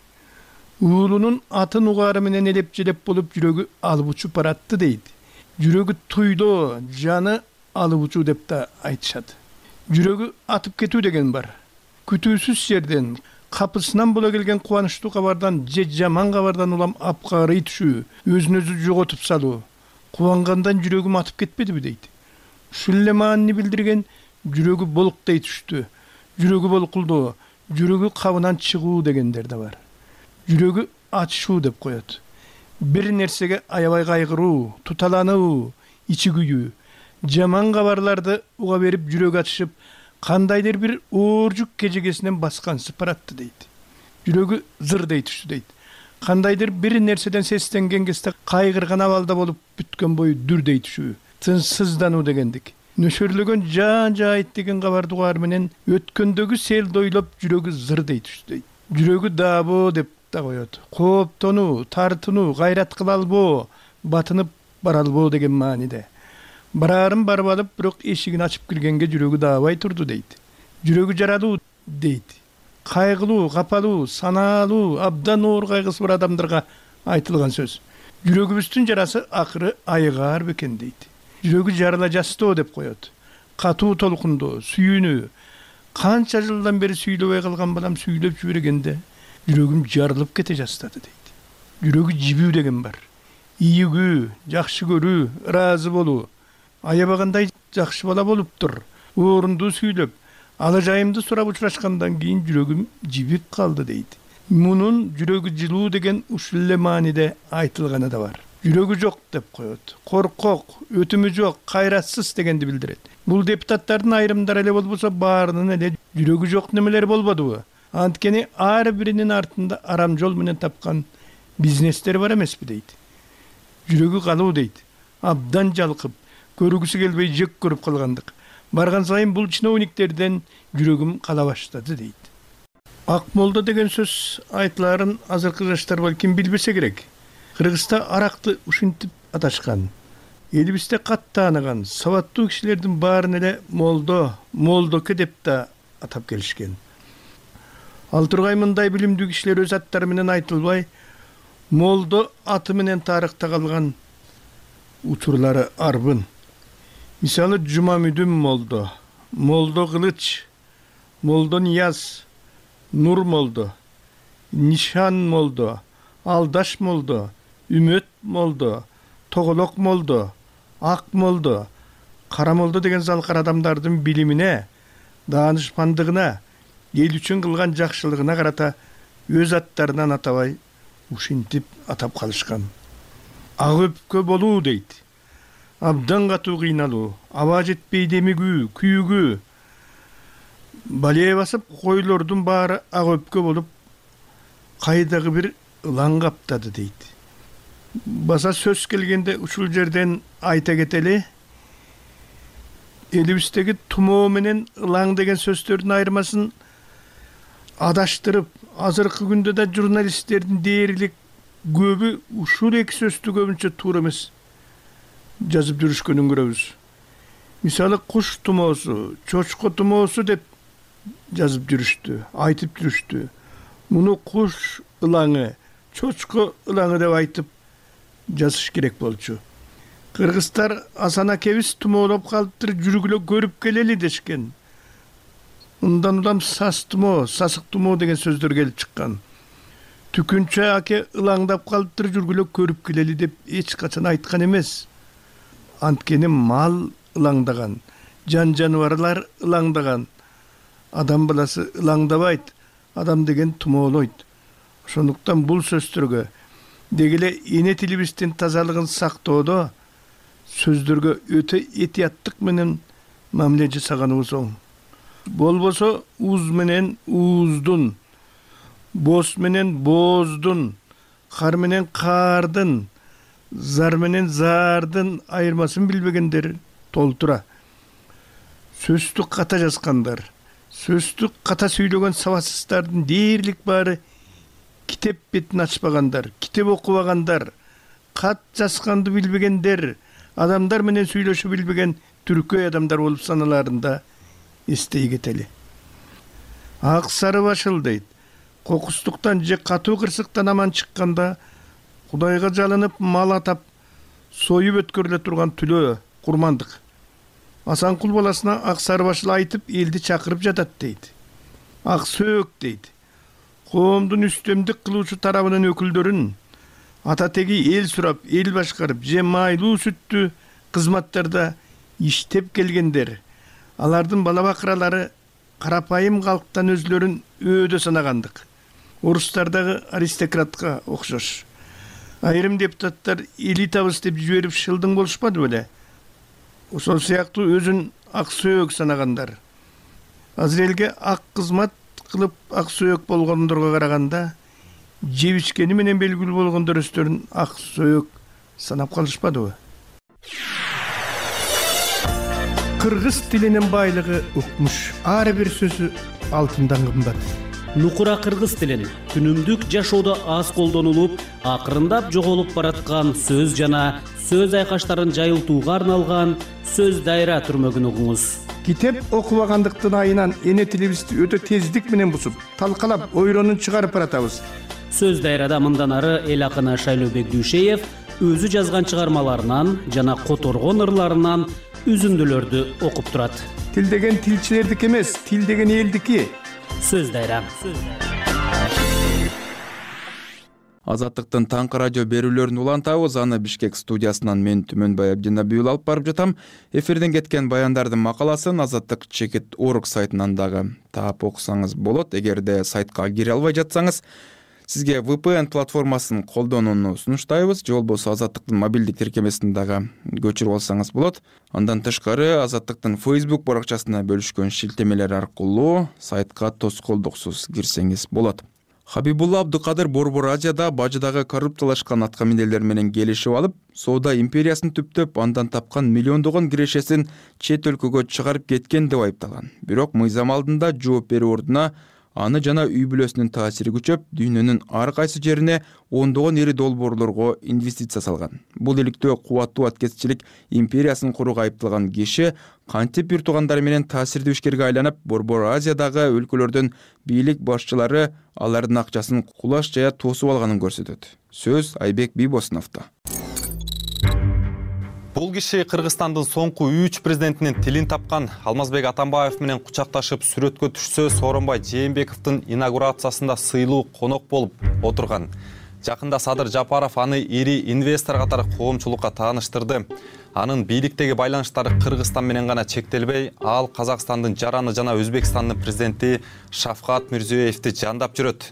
Уулунун атын угаары менен элеп-желеп болуп жүрөгү алып учуп баратты дейт. Жүрөгү туйдоо, жаны алып учуу деп да айтышат. Жүрөгү атып кетүү деген бар. Күтүүсүз жерден, капысынан бола келген кубанычтуу кабардан же жаман кабардан улам апкаарый түшүү, өзүн өзү жоготуп салуу. Кубангандан жүрөгүм атып кетпедиби дейт. Ушул эле маанини билдирген жүрөгү болуктей түштү, жүрөгү болкулдоо, жүрөгү кабынан чыгуу дегендер да бар. Жүрөгү ачышуу деп коет. Бир нерсеге аябай кайгыруу, туталануу, ичи күйүү, жаман кабарларды уга берип жүрөк ачышып, кандайдыр бир ооржук кежегесинен баскансып баратты дейт. Жүрөгү зырдей түштү дейт. Кандайдыр бир нерседен сестенген кезде кайгырган абалда болуп бүткөн бою дүрдей түшүү, тынчсыздануу дегендик. Нөшөрлөгөн жаан-жайыт деген кабарды угаар менен өткөндөгү селди ойлоп жүрөгү зырдей түштү дейт. Жүрөгү даабоо деп да коет. Кооптонуу, тартынуу, кайрат кыла албоо, батынып бара албоо деген мааниде. Барарын барып алып, бирок эшигин ачып киргенге жүрөгү даабай турду дейт. Жүрөгү жаралуу дейт. Кайгылуу, капалуу, санаалуу, абдан оор кайгысы бар адамдарга айтылган сөз. Жүрөгүбүздүн жарасы акыры айыгаар бекен дейт. Жүрөгү жарыла жастоо деп коет. Катуу толкундоо, сүйүүнүү. Канча жылдан бери сүйлөбөй калган балам сүйлөп жибергенде, жүрөгүм жарылып кете жаздады дейт. Жүрөгү жибүү деген бар. Ийгүү, жакшы көрүү, ыраазы болуу. Аябагандай жакшы бала болуптур. Орунду сүйлөп, ала жайымды сурап учурашкандан кийин жүрөгүм жибип калды дейт. Мунун жүрөгү жылуу деген ушул эле мааниде айтылганы да бар. Жүрөгү жок деп коет. Коркок, өтүмү жок, кайратсыз дегенди билдирет. Бул депутаттардын айрымдары эле болбосо баарынын эле жүрөгү жок немелер болбодубу? Анткени ар биринин артында арам жол менен тапкан бизнестер бар эмеспи дейт. Жүрөгү калуу дейт. Абдан жалкып, көргүсү келбей жек көрүп калгандык. Барган сайын бул чиновниктерден жүрөгүм кала баштады дейт. Ак молдо деген сөз айтыларын азыркы жаштар балким билбесе керек. Кыргызста аракты ушинтип аташкан. Элибизде катты тааныган сабаттуу кишилердин баарын эле молдоке деп да атап келишкен. Ал тургай мындай билимдүү кишилер өз аттары менен айтылбай, молдо аты менен тарыхта калган учурлары арбын. Мисалы Жумамүдүн молдо, молдо Кылыч, молдо Нияз, Нур молдо, Нишан молдо, Алдаш молдо, Үмөт молдо, Тоголок молдо, Ак молдо, Кара молдо деген залкар адамдардын билимине, даанышмандыгына, эл үчүн кылган жакшылыгына карата өз аттарынан атабай ушинтип атап калышкан. Ак өпкө болуу дейт. Абдан катуу кыйналуу, аба жетпей демигүү, күйүгүү. Балее басып койлордун баары ак өпкө болуп, кайдагы бир ылаң каптады дейт. Баса сөз келгенде ушул жерден айта кетели, элибиздеги тумоо менен ылаң деген сөздөрдүн айырмасын адаштырып, азыркы күндө да журналисттердин дээрлик көбү ушул эки сөздү көбүнчө туура эмес жазып жүрүшкөнүн көрөбүз. Мисалы куш тумоосу, чочко тумоосу деп жазып жүрүштү, айтып жүрүштү. Муну куш ылаңы, чочко ылаңы деп айтып жазыш керек болчу. Кыргыздар Асан акебиз тумоолоп калыптыр, жүргүлө көрүп келели дешкен. Ундан улам сас тумоо, сасык тумоо деген сөздөр келип чыккан. Түкүнчө аке ылаңдап калыптыр, жүргүлө көрүп келели деп эч качан айткан эмес. Анткени мал ылаңдаган, жаныбарлар ылаңдаган. Адам баласы ылаңдабайт, адам деген тумоолойт. Ошондуктан бул сөздөргө дегеле эне тилибиздин тазалыгын сактоодо сөздөргө өтө этияттык менен мамиле жасаганыбыз оң. Болбосо уз менен ууздун, боз менен бооздун, кар менен каардын, зар менен зардын айырмасын билбегендер толтура. Сөздү ката жазгандар, сөздү ката сүйлөгөн сабатсыздардын дээрлик баары китеп бетин ачпагандар, китеп окубагандар, кат жазганды билбегендер, адамдар менен сүйлөшүп билбеген түркөй адамдар болуп саналарында эстей кетели. Ак сары башыл дейт. Кокустуктан же катуу кырсыктан аман чыкканда Кудайга жалынып мал атап союп өткөрүлө турган түлөө курмандык. Асанкул баласына ак сары башыл айтып элди чакырып жатат дейт. Ак сөөк дейт. Коомдун үстөмдүк кылуучу тарабынын өкүлдөрүн ата теги эл сурап, эл башкарып, же майлуу сүттү кызматтарда иштеп келгендер. Алардын бала бакыралары карапайым калктан өзлөрүн өөдө санагандык. Орустардагы аристократка окшош. Айрым депутаттар элитабыз деп жиберип шылдың болушпады беле? Ошол сыяктуу өзүн ак сөөк санагандар. Азыр элге ак кызмат кылып ак сөөк болгондорго караганда жеп ичкени менен белгилүү болгондор өздөрүн ак сөөк санап калышпадыбы? Кыргыз тилинин байлыгы укмуш. Ар бир сөзү алтындан кымбат. Нукура кыргыз тилин күнүмдүк жашоодо аз колдонулуп, акырындап жоголуп бараткан сөз жана сөз айкаштарын жайылтууга арналган сөз дайра түрмөгүн угуңуз. Китеп окубагандыктын айынан эне тилибизди өтө тездик менен бусуп, талкалап, ойронун чыгарып баратабыз. Сөз дайрада мындан ары эл акыны Шайлообек Дүйшеев өзү жазган чыгармаларынан жана которгон ырларынан үзүндүлөрдү окуп турат. Тил деген тилчилердики эмес, тил деген элдики. Сөз дайра. Азаттыктын таңкы радио берүүлөрүн улантабыз. Аны Бишкек студиясынан мен Түмөнбай Абдинабиул алып барып жатам. Эфирден кеткен баяндардын макаласын Азаттык Чекит.org сайтынан дагы таап окусаңыз болот. Эгерде сайтка кире албай жатсаңыз, сизге VPN платформасын колдонууну сунуштайбыз. Же болбосо Азаттыктын мобилдик тиркемесин дагы көчүрүп алсаңыз болот. Андан тышкары Азаттыктын Facebook баракчасына бөлүшкөн шилтемелер аркылуу сайтка тоскоолдуксуз кирсеңиз болот. Хабибулла Абдукадыр Борбор Азияда бажыдагы коррупциялашкан аткаминерлер менен келишип алып, соода империясын түптөп, андан тапкан миллиондогон кирешесин чет өлкөгө чыгарып кеткен деп айыпталган. Бирок мыйзам алдында жооп берүү ордуна аны жана үй бүлөсүнүн таасири күчөп, дүйнөнүн ар кайсы жерине ондогон ири долбоорлорго инвестиция салган. Бул иликтөө кубаттуу аткезчилик империясын курууга айыпталган киши кантип бир туугандары менен таасирдүү ишкерге айланып, Борбор Азиядагы өлкөлөрдүн бийлик башчылары алардын акчасын кулаш жая тосуп алганын көрсөтөт. Сөз Айбек Бийбосуновдо. Бул киши Кыргызстандын соңку 3 президентинин тилин тапкан. Алмазбек Атамбаев менен кучакташып сүрөткө түшсө, Сооронбай Жээнбековдун инаугурациясында сыйлуу конок болуп отурган. Жакында Садыр Жапаров аны ири инвестор катары коомчулукка тааныштырды. Анын бийликтеги байланыштары Кыргызстан менен гана чектелбей, ал Казакстандын жараны жана Өзбекстандын президенти Шавкат Мирзиёевди жандап жүрөт.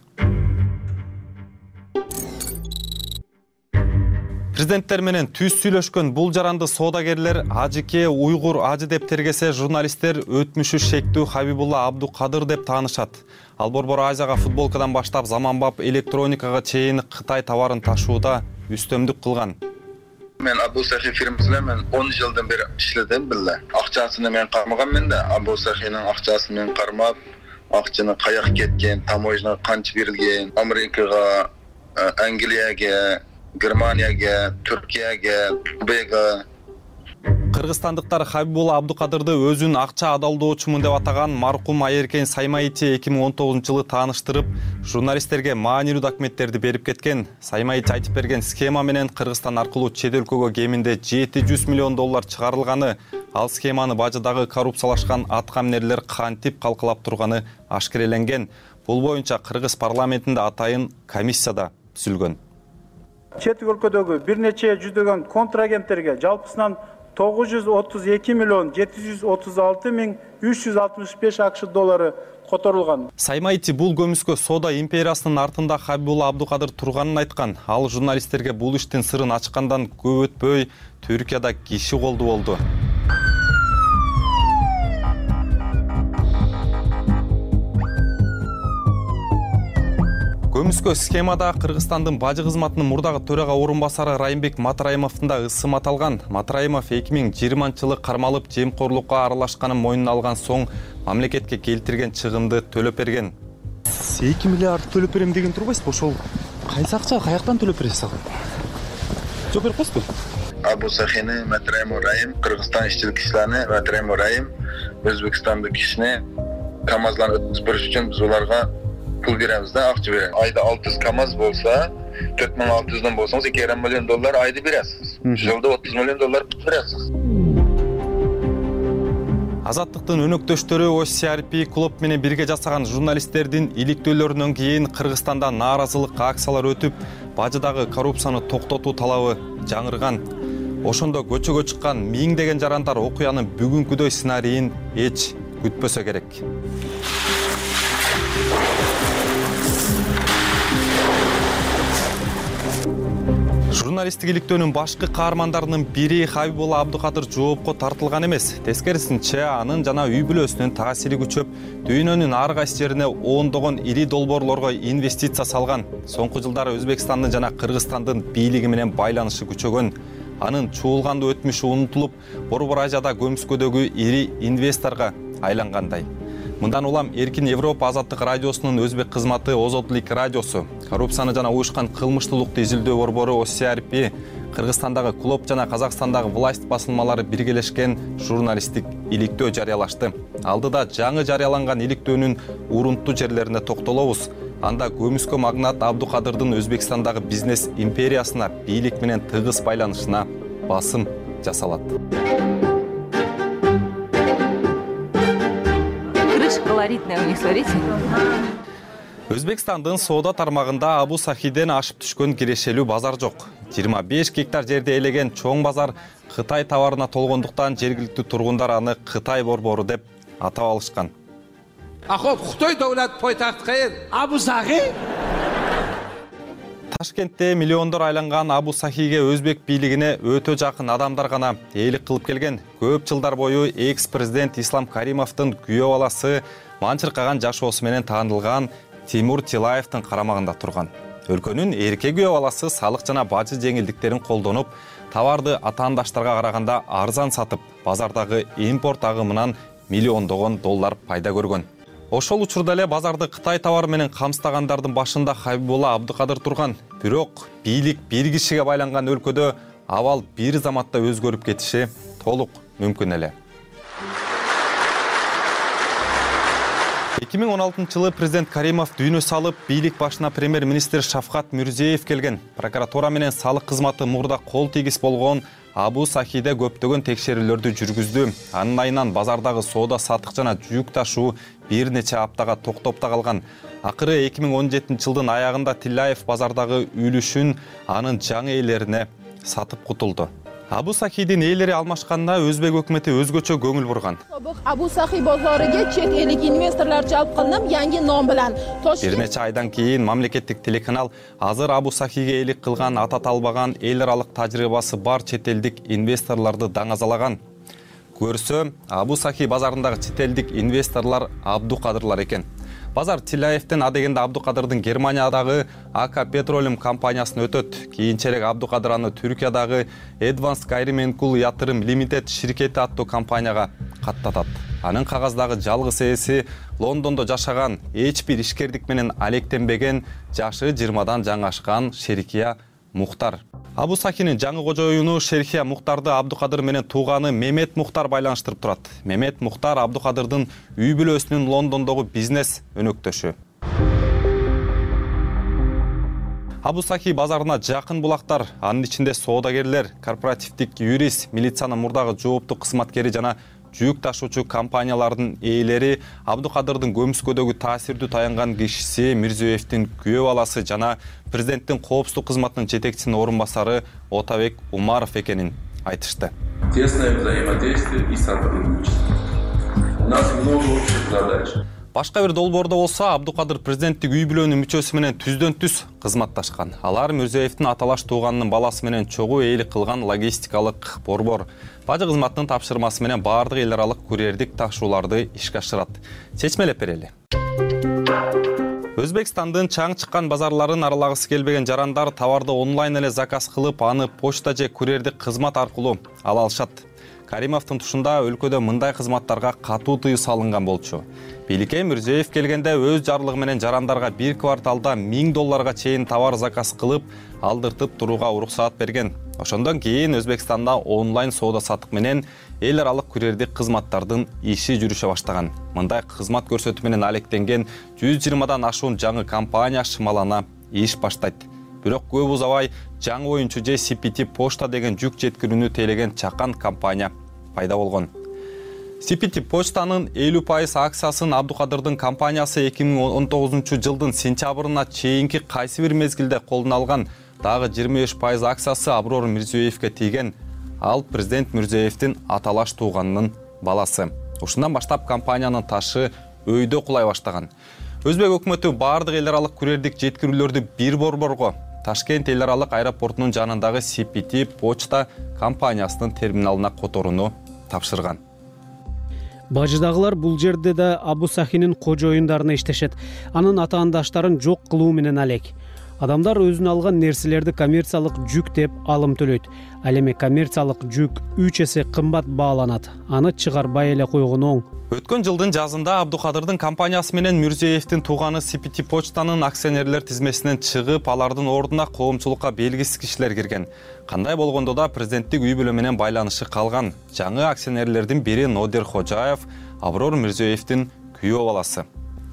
Президенттер менен түз сүйлөшкөн бул жаранды соодагерлер ажыке уйгур ажы деп тергесе, журналисттер өтмүшү шектүү Хабибулла Абдукадыр деп таанышат. Ал Борбор Азияга футболкадан баштап заманбап электроникага чейин Кытай товарын ташууда үстөмдүк кылган. Мен Абу Сахи фирмасында мен 10 жылдан бери иштедим биле. Акчасын мен кармаган мен да Абу Сахинин акчасын мен кармап, акчаны каяк кеткен, таможня канча берилген, Америкага, Англияга, Германияга, Түркияга, Бега. Кыргызстандыктар Хабибулла Абдукадырды өзүн акча адалдоочумун деп атаган маркум Айеркен Саймаити 2019-жылы тааныштырып, журналисттерге маанилүү документтерди берип кеткен. Саймаити айтып берген схема менен Кыргызстан аркылуу чет өлкөгө кеминде $700 миллион чыгарылганы, ал схеманы бажыдагы коррупциялашкан аткаминерлер кантип калкалап турганы ашкереленген. Бул боюнча Кыргыз парламентинде атайын комиссияда түзүлгөн. Чет өлкөдөгү бир нече жүздөгөн контрагенттерге жалпысынан 932 миллион 736 миң 365 акш доллары которулган. Саймаити бул көмүскө соода империясынын артында Хабибулла Абдукадыр турганын айткан. Ал журналисттерге бул иштин сырын ачкандан көп өтпөй Түркияда киши колду болду. Көмүскө схемада Кыргызстандын бажы кызматынын мурдагы төрага орун басары Райымбек Матраимовдун да ысым аталган. Матраимов 2020-жылы кармалып жемкорлукка аралашканын мойнуна алган соң мамлекетке келтирген чыгымды төлөп берген. 2 миллиард төлөп берем деген турбайсызбы? Ошол кайсы акча каяктан төлөп бересиз? Жооп берип коесузбу? Абу Сахини Матраимов Райым, Кыргызстан иштелик кишилерини Матраимов Райым, Өзбекстандык кишини КАМАЗларны өткүзүп бериш үчүн биз уларга pul beremiz da, akçe veremiz. Ayda 600 kamaz bolsa, 4600'dan bolsanız 2,5 milyon dolar ayda beresiz. Yılda 30 milyon dolar beresiz. Азаттыктын өнөктөштөрү OCRP клуб менен бирге жасаган журналисттердин иликтөөлөрүнөн кийин Кыргызстанда нааразылык акциялар өтүп, бажыдагы коррупцияны токтотуу талабы жаңырган. Ошондо көчөгө чыккан миңдеген жарандар окуянын бүгүнкүдөй сценарийин эч күтпөсө керек. Журналисттик иликтөөнүн башкы каармандарынын бири Хабибулла Абдукадыр жоопко тартылган эмес. Тескерисинче, анын жана үй бүлөсүнүн таасири күчөп, дүйнөнүн ар кайсы жерине ондогон ири долбоорлорго инвестиция салган. Соңку жылдары Өзбекстандын жана Кыргызстандын бийлиги менен байланышы күчөгөн. Анын чуулганды өтмүшү унутулуп, Борбор Азияда көмүскөдөгү ири инвесторго айлангандай. Мындан улам Эркин Европа азаттык радиосунун өзбек кызматы Озодлик радиосу, коррупцияны жана уюшкан кылмыштуулукту изилдөө борбору OCRP, Кыргызстандагы клуб жана Казакстандагы власть басылмалары биргелешкен журналисттик иликтөө жарыялашты. Алдыда жаңы жарыяланган иликтөөнүн урунттуу жерлерине токтолобуз. Анда көмүскө магнат Абдукадырдын Өзбекстандагы бизнес империясына бийлик менен тыгыз байланышына басым жасалат. Колоритная у них, смотрите. Өзбекстандын соода тармагында Абу Сахиден ашып түшкөн кирешелүү базар жок. 25 гектар жерде элеген чоң базар Кытай товарына толгондуктан жергиликтүү тургундар аны Кытай борбору деп атап алышкан. Ахоп, Кытай дәүләт пойтахты кайер? Абу Сахи? Ташкентте миллиондор айланган Абу Сахиге өзбек бийлигине өтө жакын адамдар гана ээлик кылып келген. Көп жылдар бою экс-президент Ислам Каримовдун күйөө баласы манчыркаган жашоосу менен таанылган Тимур Тилаевдин карамагында турган. Өлкөнүн эрке күйөө баласы салык жана бажы жеңилдиктерин колдонуп, товарды атаандаштарга караганда арзан сатып, базардагы импорт агымынан миллиондогон доллар пайда көргөн. Ошол учурда эле базарды Кытай товары менен камсыздагандардын башында Хабибулла Абдыкадыр турган. Бирок бийлик бир кишиге байланган өлкөдө абал бир заматта өзгөрүп кетиши толук мүмкүн эле. 2016-жылы президент Каримов дүйнө салып, бийлик башына премьер-министр Шавкат Мирзиёев келген. Прокуратура менен салык кызматы мурда кол тийгиз болгон Абу Сахиде көптөгөн текшерүүлөрдү жүргүздү. Анын айынан базардагы соода сатык жана жүк ташуу бир нече аптага токтоп да калган. Акыры 2017-жылдын аягында Тилаев базардагы үлүшүн анын жаңы ээлерине сатып кутулду. Абу Сахидин ээлери алмашканда өзбек өкмөтү өзгөчө көңүл бурган. Абу Сахи бозорига чет элик инвесторлор жалп кылынып, yangi nom bilan Бир нече айдан кийин мамлекеттик телеканал азыр Абу Сахиге ээлик кылган ата талбаган эл аралык тажрыйбасы бар чет элдик инвесторлорду даңазалаган. Көрсө, Абу Сахи базарындагы чет элдик инвесторлор Абдукадырлар экен. Базар Тилаевден адегенде Абдукадырдын Германиядагы АК Petroleum компаниясын өтөт. Кийинчерээк Абдукадыр аны Түркиядагы Advanced Gayrimenkul Yatırım Limited ширкети аттуу компанияга каттатат. Анын кагаздагы жалгыз ээси Лондондо жашаган, эч бир ишкердик менен алектенбеген, жашы 20дан жаңашкан Шерикия Мухтар. Абу Сахинин жаңы кожоюну Шерихия Мухтарды Абдукадыр менен тууганы Мемет Мухтар байланыштырып турат. Мемет Мухтар Абдукадырдын үй бүлөсүнүн Лондондогу бизнес өнөктөшү. Абу Сахи базарына жакын булактар, анын ичинде соодагерлер, корпоративдик юрист, милициянын мурдагы жооптуу кызматкери жана жүк ташуучу компаниялардын ээлери, Абдукадырдын көмүскөдөгү таасирдүү таянган кишиси Мирзиёевдин күйөө баласы жана президенттин коопсуздук кызматынын жетекчисинин орун басары Отабек Умаров экенин айтышты. Тесное взаимодействие и сотрудничество. У нас много общих задач. Башка бир долбоордо болсо Абдукадыр президенттик үй бүлөнүн мүчөсү менен түздөн-түз кызматташкан. Алар Мирзиёевдин аталаш тууганынын баласы менен чогуу ээлик кылган логистикалык борбор. Бажы кызматынын тапшырмасы менен баардык эл аралык курьердик ташууларды ишке ашырат. Чечмелеп берели. Өзбекстандын чаң чыккан базарларын аралагысы келбеген жарандар товарды онлайн эле заказ кылып, аны почта же курьердик кызмат аркылуу ала алышат. Каримовдун тушунда өлкөдө мындай кызматтарга катуу тыюу салынган болчу. Бийликке Мирзиёев келгенде өз жарлыгы менен жарандарга бир кварталда $1000 чейин товар заказ кылып, алдыртып турууга уруксаат берген. Ошондон кийин Өзбекстанда онлайн соода сатык менен эл аралык курьердик кызматтардын иши жүрүшө баштаган. Мындай кызмат көрсөтүү менен алектенген 120дан ашуун жаңы компания шымалана иш баштайт. Бирок көп узабай жаңы оюнчу же CPT Почта деген жүк жеткирүүнү тейлеген чакан компания пайда болгон. CPT Почтанын 50% акциясын Абдукадырдын компаниясы 2019 жылдын сентябрына чейинки кайсы бир мезгилде колдуна алган. Дагы 25% акциясы Аброр Мирзиёевке тийген. Ал президент Мирзиёевдин аталаш тууганынын баласы. Ушундан баштап компаниянын ташы өйдө кулай баштаган. Өзбек өкмөтү баардык эл аралык курьердик жеткирүүлөрдү бир борборго, Ташкент эл аралык аэропортунун жанындагы CPT Почта компаниясынын терминалына которууну тапшырган. Бажыдагылар бул жерде да Абу Сахинин кожоюндарына иштешет. Анын атаандаштарын жок кылуу менен алек. Адамдар өзүнө алган нерселерди коммерциялык жүк деп алым төлөйт. Ал эми коммерциялык жүк 3 эсе кымбат бааланат. Аны чыгарбай эле койгон оң. Өткөн жылдын жазында Абдукадырдын компаниясы менен Мирзиёевдин тууганы CPT Почтанын акционерлер тизмесинен чыгып, алардын ордуна коомчулукка белгисиз кишилер кирген. Кандай болгондо да президенттик үй бүлө менен байланышы калган. Жаңы акционерлердин бири Нодир Хожаев, Аброр Мирзиёевдин күйөө баласы.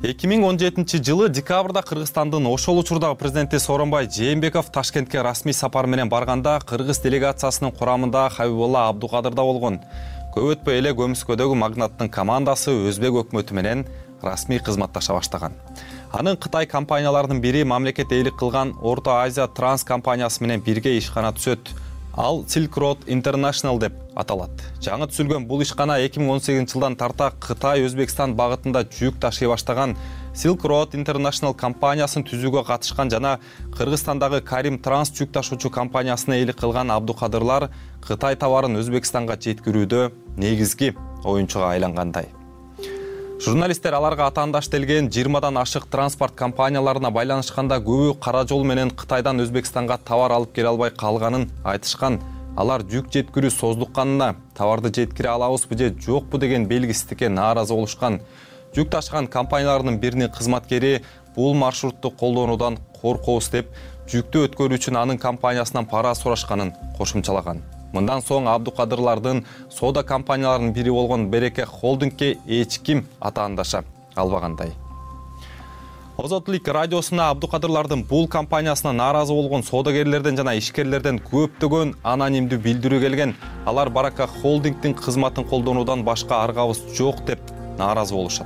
2017 жылы декабрда Кыргызстандын ошол учурдагы президенти Сооронбай Жээнбеков Ташкентке расмий сапар менен барганда кыргыз делегациясынын курамында Хабибулла Абдукадыр да болгон. Көп өтпөй эле көмүскөдөгү магнаттын командасы өзбек өкмөтү менен расмий кызматташа баштаган. Анын Кытай компанияларынын бири мамлекет ээлик кылган Орто Азия Транс компаниясы менен бирге ишкана түзөт. Ал Silk Road International деп аталат. Жаңы түзүлгөн бул ишкана 2018 жылдан тарта Кытай Өзбекстан багытында жүк ташый баштаган Silk Road International компаниясын түзүүгө катышкан жана Кыргызстандагы Карим Транс жүк ташуучу компаниясына ээлик кылган Абдукадырлар Кытай товарын Өзбекстанга жеткирүүдө негизги оюнчуга айлангандай. Журналисттер аларга атаандаш делген 20дан ашык транспорт компанияларына байланышканда көбү кара жол менен Кытайдан Өзбекстанга товар алып келе албай калганын айтышкан. Алар жүк жеткирүү создукканына товарды жеткире алабызбы же жокпу деген белгисиздикке нааразы болушкан. Жүк ташыган компанияларынын биринин кызматкери бул маршрутту колдонуудан коркобуз деп, жүктү өткөрүү үчүн анын компаниясынан пара сурашканын кошумчалаган. Мындан соң Абдукадырлардын соода компанияларынын бири болгон Береке холдингке эч ким атаандаша албагандай. Озотлик радиосуна Абдукадырлардын бул компаниясына нааразы болгон соодагерлерден жана ишкерлерден көптөгөн анонимдүү билдирүү келген. Алар Барака холдингдин кызматын колдонуудан башка аргабыз жок деп нааразы болушат.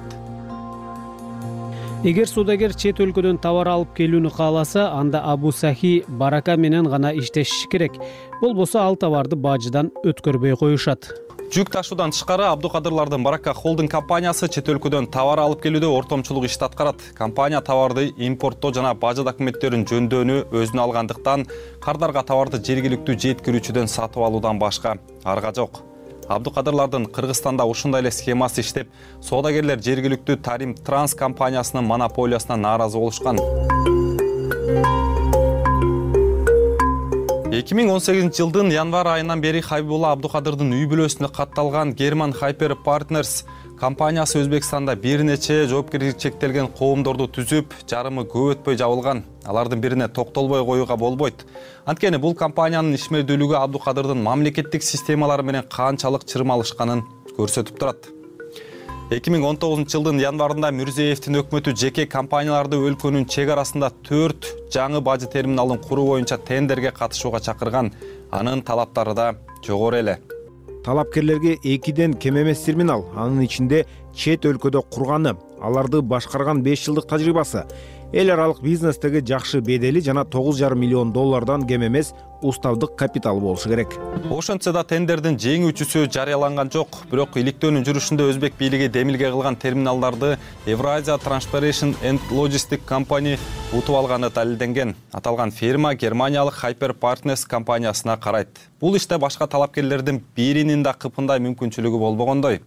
Эгер соодагер чет өлкөдөн товар алып келүүнү кааласа, анда Абу Сахи Барака менен гана иштеши керек. Болбосо ал товарды бажыдан өткөрбөй коюшат. Жүк ташуудан тышкары Абдукадырлардын Барака холдинг компаниясы чет өлкөдөн товар алып келүүдө ортомчулук ишти аткарат. Компания товарды импорттоо жана бажы документтерин жөндөөнү өзүнө алгандыктан кардарга товарды жергиликтүү жеткирүүчүдөн сатып алуудан башка арга жок. Абдукадырлардын Кыргызстанда ушундай эле схемасы иштеп, соодагерлер жергиликтүү Карим Транс компаниясынын монополиясына нааразы болушкан. 2018 жылдын январь айынан бери Хабибулла Абдукадырдын үй бүлөсүнө катталган German Hyper Partners компаниясы Өзбекстанда бир нече жоопкерчилиги чектелген коомдорду түзүп, жарымы көп өтпөй жабылган. Алардын бирине токтолбой коюуга болбойт. Анткени бул компаниянын ишмердүүлүгү Абдукадырдын мамлекеттик системалары менен канчалык чырмалышканын көрсөтүп турат. 2019 жылдын январында Мирзиевдин өкмөтү жеке компанияларды өлкөнүн чек арасында 4 жаңы бажы терминалын куруу боюнча тендерге катышууга чакырган. Анын талаптары да жогору эле. Талапкерлерге 2ден кем эмес терминал, анын ичинде чет өлкөдө курганы, аларды башкарган 5 жылдык тажрыйбасы, эл аралык бизнестеги жакшы бедели жана $9,5 миллион кем эмес уставдык капитал болушу керек. Ошентсе да тендердин жеңүүчүсү жарыяланган жок. Бирок иликтөөнүн жүрүшүндө Өзбек бийлиги демилге кылган терминалдарды Евразия Transportation and Logistic Company утуп алганы далилденген. Аталган фирма германиялык Hyper Partners компаниясына карайт. Бул иште башка талапкерлердин биринин да кыпындай мүмкүнчүлүгү болбогондой.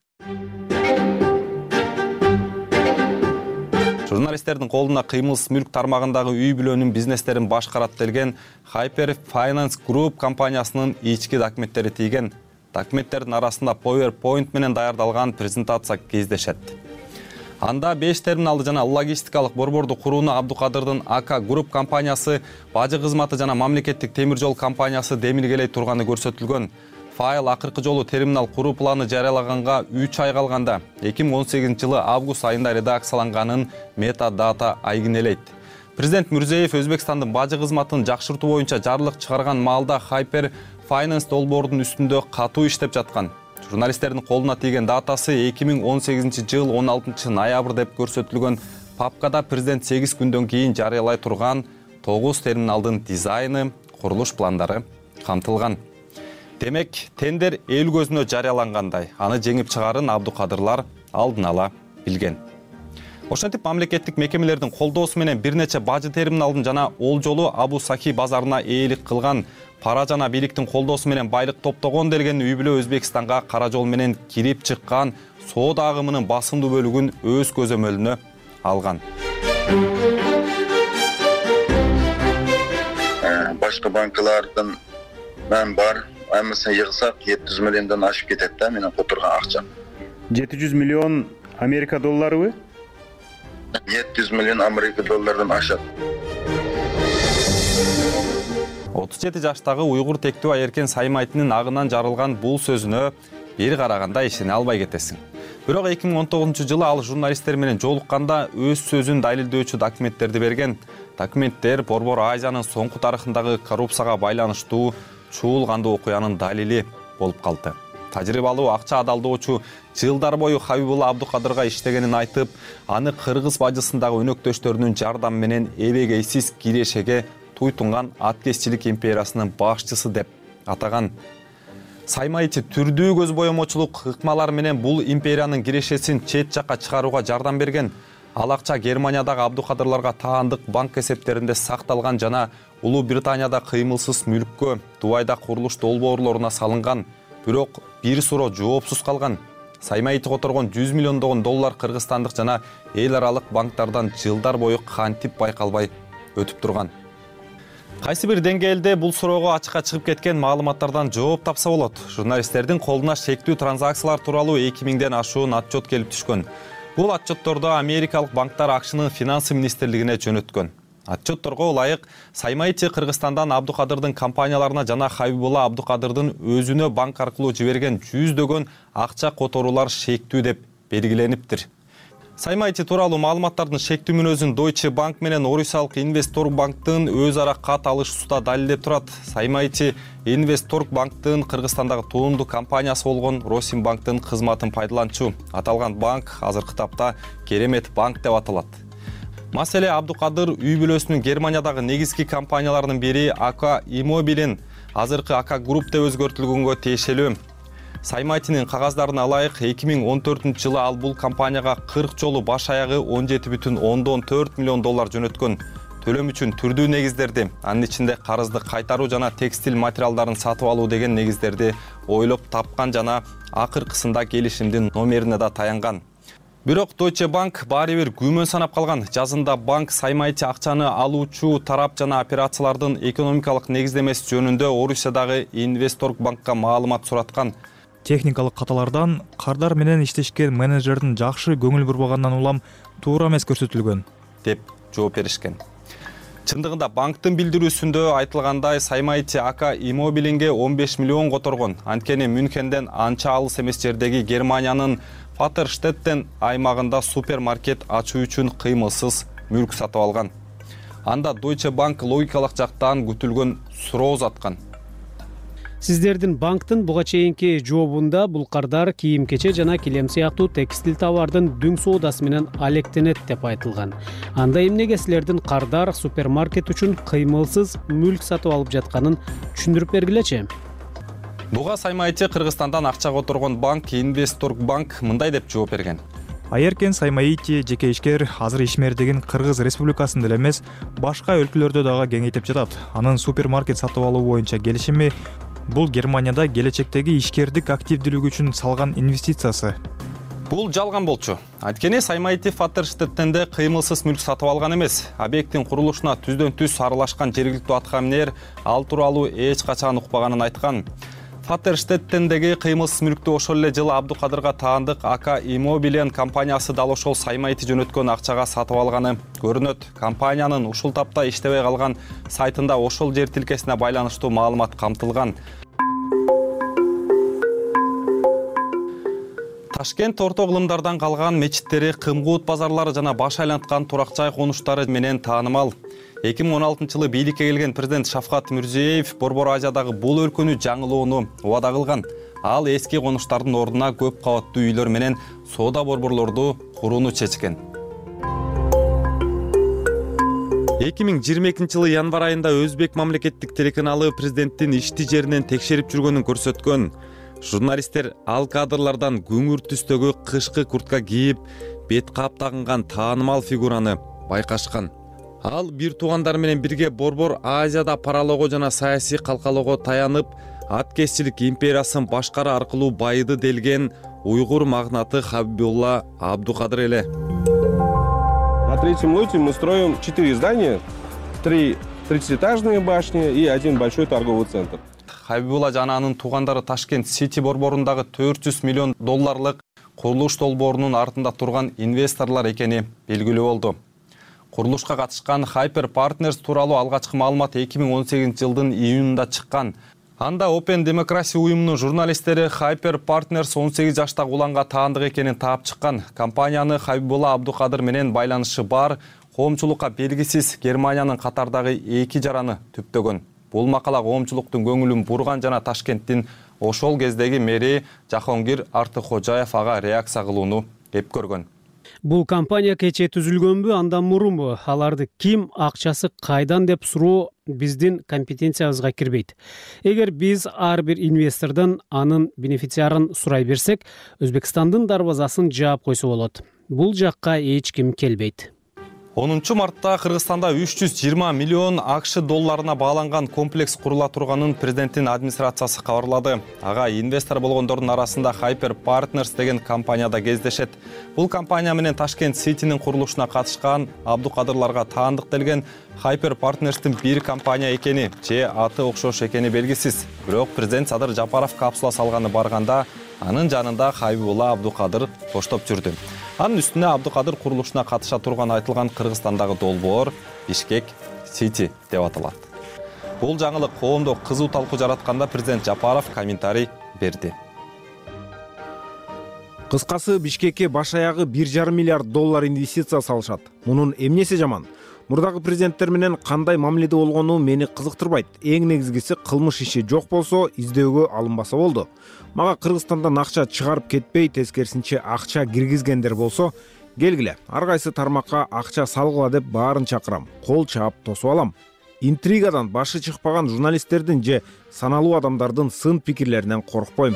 Журналисттердин колуна кыймылсыз мүлк тармагындагы үй бүлөнүн бизнестерин башкарат делген Hyper Finance Group компаниясынын ички документтери тийген. Документтердин арасында PowerPoint менен даярдалган презентация кездешет. Анда 5 терминалды жана логистикалык борборду курууну Абдукадырдын АК Group компаниясы, бажы кызматы жана мамлекеттик темир жол компаниясы демилгелей турганы көрсөтүлгөн. Файл акыркы жолу терминал куруу планы жарыялаганга 3 ай калганда 2018 жылы август айында редакцияланганын метадата айгинелейт. Президент Мирзиев Өзбекстандын бажы кызматын жакшыртуу боюнча жарлык чыгарган маалда Hyper Finance долбоордун үстүндө катуу иштеп жаткан. Журналисттердин колуна тийген датасы 2018 жыл 16 ноябрь деп көрсөтүлгөн. Папкада президент 8 күндөн кийин жарыялай турган 9 терминалдын дизайны, курулуш пландары камтылган. Демек, тендер эл көзүнө жарыялангандай, аны жеңип чыгарын Абдукадырлар алдын ала билген. Ошентип мамлекеттик мекемелердин колдоосу менен бир нече бажы терминалдын жана ол жолу Абу Сахи базарына ээлик кылган, пара жана бийликтин колдоосу менен байлык топтогон делген үй бүлө Өзбекстанга кара жол менен кирип чыккан соода агымынын басымдуу бөлүгүн өз көзөмөлүнө алган. Башка банкалардын мен бар, аймысын йыгсак 700 миллиондон ашып кетет да менен которган акчам. 700 миллион Америка долларыбы? 700 миллион Америка доллардан ашат. 37 жаштагы уйгур тектүү Айеркен Саймайтынын агынан жарылган бул сөзүнө бир караганда ишене албай кетесиң. Бирок 2019 жылы ал журналисттер менен жолукканда өз сөзүн далилдөөчү документтерди берген. Документтер Борбор Азиянын соңку тарыхындагы коррупцияга байланыштуу чуулгандуу окуянын далили болуп калды. Тажрыйбалуу акча адалдоочу жылдар бою Хабибулла Абдукадырга иштегенин айтып, аны кыргыз бажысындагы өнөктөштөрүнүн жардамы менен эбегейсиз кирешеге туйтунган аткезчилик империясынын башчысы деп атаган. Саймаичи түрдүү көз боемочулук ыкмалар менен бул империянын кирешесин чет жакка чыгарууга жардам берген. Ал акча Германиядагы Абдукадырларга таандык банк эсептеринде сакталган жана Улуу Британияда кыймылсыз мүлккө, Дубайда курулуш долбоорлоруна салынган. Бирок бир суроо жоопсуз калган. Саймаичи которгон 100 миллиондогон доллар кыргызстандык жана эл аралык банктардан жылдар бою кантип байкалбай өтүп турган. Кайсы бир деңгээлде бул суроого ачыкка чыгып кеткен маалыматтардан жооп тапса болот. Журналисттердин колуна шектүү транзакциялар тууралуу 2000ден ашуун отчет келип түшкөн. Бул отчетторду Америкалык банктар АКШнын финансы министрлигине жөнөткөн. Отчетторго ылайык Саймаичи Кыргызстандан Абдукадырдын компанияларына жана Хабибулла Абдукадырдын өзүнө банк аркылуу жиберген жүздөгөн акча которуулар шектүү деп белгилениптир. Саймаичи тууралуу маалыматтардын шектүү мүнөзүн Deutsche Bank менен Орусиялык Инвесторг банктын өз ара кат алышуусунда далилдеп турат. Саймаичи Инвесторг банктын Кыргызстандагы туунду компаниясы болгон Росимбанктын кызматын пайдаланчу. Аталган банк азыркы тапта Керемет банк деп аталат. Маселе Абдукадыр үй бүлөсүнүн Германиядагы негизги компанияларынын бири АК Иммобилен азыркы АК Групп деп өзгөртүлгөнгө тиешелүү. Саймаичинин кагаздарына ылайык 2014 жылы ал бул компанияга 40 жолу баш аягы 17,4 миллион доллар жөнөткөн. Төлөм үчүн түрдүү негиздерди, анын ичинде карызды кайтаруу жана текстиль материалдарын сатып алуу деген негиздерди ойлоп тапкан жана акыркысында келишимдин номерине да таянган. Бирок Deutsche Bank баары бир күмөн санап калган. Жазында банк Саймаичи акчаны алуучу тарап жана операциялардын экономикалык негиздемеси жөнүндө Орусиядагы Инвесторг банкка маалымат сураткан. Техникалык каталардан кардар менен иштешкен менеджердин жакшы көңүл бурбагандан улам туура эмес көрсөтүлгөн деп жооп беришкен. Чындыгында банктын билдирүүсүндө айтылгандай Саймаичи АК Иммобиленге 15 миллион которгон. Анткени Мюнхенден анча алыс эмес жердеги Германиянын Фатерштеттен аймагында супермаркет ачуу үчүн кыймылсыз мүлк сатып алган. Анда Deutsche Bank логикалык жактан күтүлгөн суроо узаткан. Сиздердин банктын буга чейинки жообунда бул кардар кийим-кече жана килем сыяктуу текстиль товардын дүң соодасы менен алектенет деп айтылган. Анда эмнеге силердин кардар супермаркет үчүн кыймылсыз мүлк сатып алып жатканын түшүндүрүп бергилечи. Буга Саймаичи Кыргызстандан акча которгон банк Инвесторг банк мындай деп жооп берген. Айеркен Саймаичи жеке ишкер азыр ишмердигин Кыргыз Республикасында эле эмес, башка өлкөлөрдө дагы кеңейтип жатат. Анын супермаркет сатып алуу боюнча келишими бул Германияда келечектеги ишкердик активдүүлүгү үчүн салган инвестициясы. Бул жалган болчу. Анткени Саймаичи Фатерштеттенде кыймылсыз мүлк сатып алган эмес. Объекттин курулушуна түздөн түз аралашкан жергиликтүү аткаминер ал тууралуу эч качан укпаганын айткан. Фатерштеттендеги кыймылсыз мүлктү ошол эле жылы Абдукадырга таандык АК Иммобилен компаниясы дал ошол Саймаичи жөнөткөн акчага сатып алганы көрүнөт. Компаниянын ушул тапта иштебей калган сайтында ошол жер тилкесине байланыштуу маалымат камтылган. Ташкент орто кылымдардан калган мечиттери, кымкуут базарлары жана баш айланткан турак жай конуштары менен таанымал. 2016 жылы бийликке келген президент Шавкат Мирзиеев Борбор Азиядагы бул өлкөнү жаңылоону убада кылган. Ал эски конуштардын ордуна көп кабаттуу үйлөр менен соода борборлорду курууну чечкен. 2022 жылы январь айында Өзбек мамлекеттик телеканалы президенттин ишти жеринен текшерип жүргөнүн көрсөткөн. Журналисттер ал кадрлардан күңүр түстөгү кышкы куртка кийип, бет кап тагынган таанымал фигураны байкашкан. Ал бир туугандар менен бирге Борбор Азияда паралоого жана саясий калкалоого таянып, аткезчилик империясын башкаруу аркылуу байыды делген уйгур магнаты Хабибулла Абдукадыр эле. На третьем лоте мы строим 4 здания, 3 30-этажные башни и 1 большой торговый центр. Хабибулла жана анын туугандары Ташкент Сити борборундагы 400 миллион долларлык курулуш долбоорунун артында турган инвесторлор экени белгилүү болду. Курулушка катышкан Hyper Partners тууралуу алгачкы маалымат 2018 жылдын июнунда чыккан. Анда Open Democracy уюмунун журналисттери Hyper Partners 18 жаштагы уланга таандык экенин таап чыккан. Компанияны Хабибулла Абдукадыр менен байланышы бар, коомчулукка белгисиз Германиянын катардагы 2 жараны түптөгөн. Бул макала коомчулуктун көңүлүн бурган жана Ташкенттин ошол кездеги мэри Жахонгир Артыкожаев ага реакция кылууну эп көргөн. Бул компания кечээ түзүлгөнбү, андан мурунбу? Аларды ким, акчасы кайдан деп суроо биздин компетенциябызга кирбейт. Эгер биз ар бир инвестордон анын бенефициарын сурай берсек, Өзбекстандын дарбазасын жаап койсо болот. Бул жакка эч ким келбейт. 10 мартта Кыргызстанда 320 миллион АКШ долларына бааланган комплекс курула турганын президенттин администрациясы кабарлады. Ага инвестор болгондордун арасында Hyper Partners деген компанияда кездешет. Бул компания менен Ташкент Ситинин курулушуна катышкан Абдукадырларга таандык делген Hyper Partners'тин бир компания экени же аты окшош экени белгисиз. Бирок президент Садыр Жапаров капсула салганы барганда анын жанында Хайбулла Абдукадыр коштоп жүрдү. Анын үстүнө Абдукадыр курулушуна катыша турганы айтылган Кыргызстандагы долбоор Бишкек Сити деп аталат. Бул жаңылык коомдо кызуу талкуу жаратканда президент Жапаров комментарий берди. Кыскасы, Бишкекке баш аягы 1,5 миллиард доллар инвестиция салышат. Мунун эмнеси жаман? Мурдагы президенттер менен кандай мамиледе болгону мени кызыктырбайт. Эң негизгиси кылмыш иши жок болсо, издөөгө алынбаса болду. Мага Кыргызстандан акча чыгарып кетпей, тескерисинче акча киргизгендер болсо, келгиле, ар кайсы тармакка акча салгыла деп баарын чакырам. Кол чаап тосуп алам. Интригадан башы чыкпаган журналисттердин же саналуу адамдардын сын пикирлеринен коркпойм.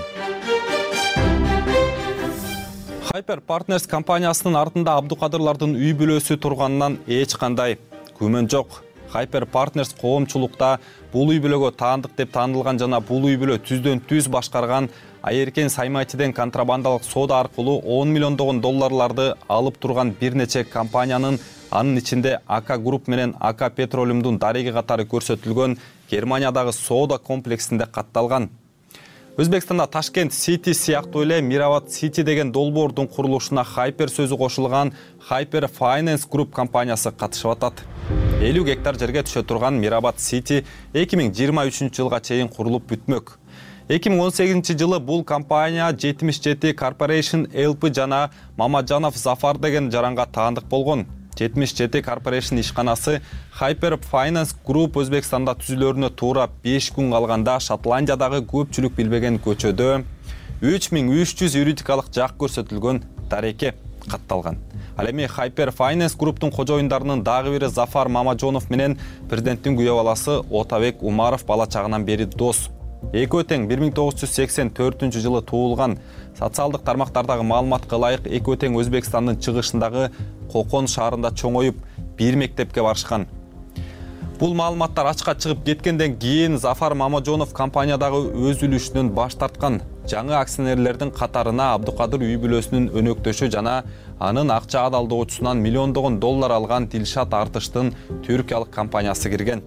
Hyper Partners компаниясынын артында Абдукадырлардын үй бүлөсү турганынан эч кандай күмөн жок. Hyper Partners коомчулукта бул үй бүлөгө таандык деп таанылган жана бул үй бүлө түздөн түз башкарган Айеркен Саймайтиден контрабандалык соода аркылуу 10 миллиондогон долларларды алып турган бир нече компаниянын, анын ичинде АК Групп менен АК Петролиумдун дареги катары көрсөтүлгөн Германиядагы соода комплексинде катталган. Өзбекстанда Ташкент Сити сыяктуу эле Мирабад Сити деген долбоордун курулушуна Hyper сөзү кошулган Hyper Finance Group компаниясы катышып атат. 50 гектар жерге түшө турган Мирабад Сити 2023 жылга чейин курулуп бүтмөк. 2018 жылы бул компания 77 Corporation LP жана Мамаджанов Зафар деген жаранга таандык болгон. 77 Corporation ишканасы Hyper Finance Group Өзбекстанда түзүлөрүнө туура 5 күн калганда Шотландиядагы көпчүлүк билбеген көчөдө 3300 юридикалык жак көрсөтүлгөн дареке катталган. Ал эми Hyper Finance Group'тун кожоюндарынын дагы бири Зафар Мамаджонов менен президенттин күйөө баласы Отабек Умаров бала чагынан бери дос. Экөө тең 1984 жылы туулган. Социалдык тармактардагы маалыматка ылайык экөө тең Өзбекстандын чыгышындагы Кокон шаарында чоңоюп бир мектепке барышкан. Бул маалыматтар ачка чыгып кеткенден кийин Зафар Мамаджонов компаниядагы өз үлүшүнөн баш тарткан. Жаңы акционерлердин катарына Абдукадыр үй бүлөсүнүн өнөктөшү жана анын акча адалдоочусунан миллиондогон доллар алган Дилшат Артыштын түркиялык компаниясы кирген.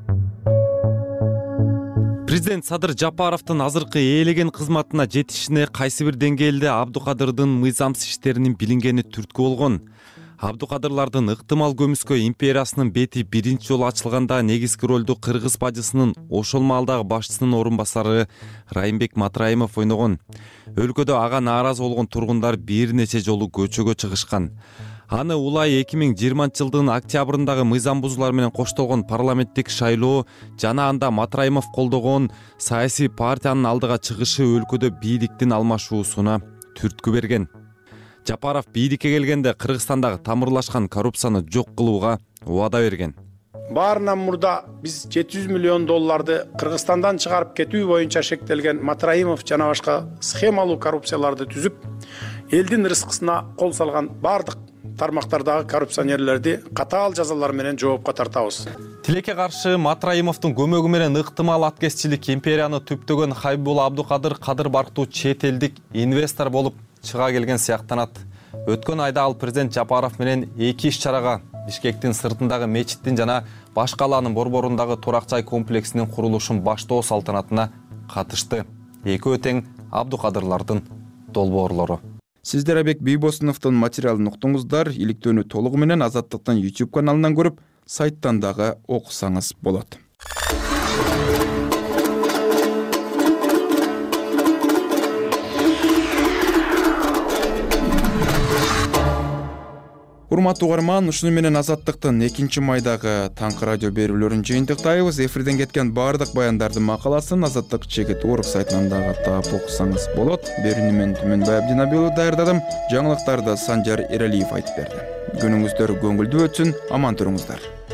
Президент Садыр Жапаровдун азыркы ээлеген кызматына жетишине кайсы бир деңгээлде Абдукадырдын мыйзамсыз иштеринин билингени түрткү болгон. Абдукадырлардын ыктымал көмүскө империясынын бети биринчи жолу ачылганда негизги ролду кыргыз бажысынын ошол маалдагы башчысынын орун басары Райымбек Матраимов ойногон. Өлкөдө ага нааразы болгон тургундар бир нече жолу көчөгө чыгышкан. Аны улай 2020 жылдын октябрындагы мыйзам бузуулар менен коштолгон парламенттик шайлоо жана анда Матраимов колдогон саясий партиянын алдыга чыгышы өлкөдө бийликтин алмашуусуна түрткү берген. Жапаров бийликке келгенде Кыргызстандагы тамырлашкан коррупцияны жок кылууга убада берген. Баарынан мурда биз 700 миллион долларды Кыргызстандан чыгарып кетүү боюнча шектелген Матраимов жана башка схемалуу коррупцияларды түзүп, элдин рызкысына кол салган бардык тармактардагы коррупционерлерди катаал жазалар менен жоопко тартабыз. Тилекке каршы Матраимовдун көмөгү менен ыктымал аткезчилик империяны түптөгөн Хайбулла Абдукадыр кадыр барктуу чет элдик инвестор болуп чыга келген сыяктанат. Өткөн айда ал президент Жапаров менен эки иш-чарага Бишкектин сыртындагы мечиттин жана баш калаанын борборундагы турак-жай комплексинин курулушун баштоо салтанатына катышты. Экөө тең Абдукадырлардын долбоорлору. Сиздер Абек Бийбосуновдун материалын уктуңуздар. Иликтөөнү толугу менен Азаттыктын YouTube каналынан көрүп, сайттан дагы окусаңыз болот. Урматтуу угарман, ушуну менен Азаттыктын 2-майдагы таңкы радио берүүлөрүн жыйынтыктайбыз. Эфирден кеткен баардык баяндардын макаласын Азаттык чегит орг сайтынан дагы таап окусаңыз болот. Берүүнү мен Түмөнбай Абдинабиұлы даярдадым. Жаңылыктарды Санжар Эралиев айтып берди. Күнүңүздөр көңүлдүү өтсүн, аман туруңуздар.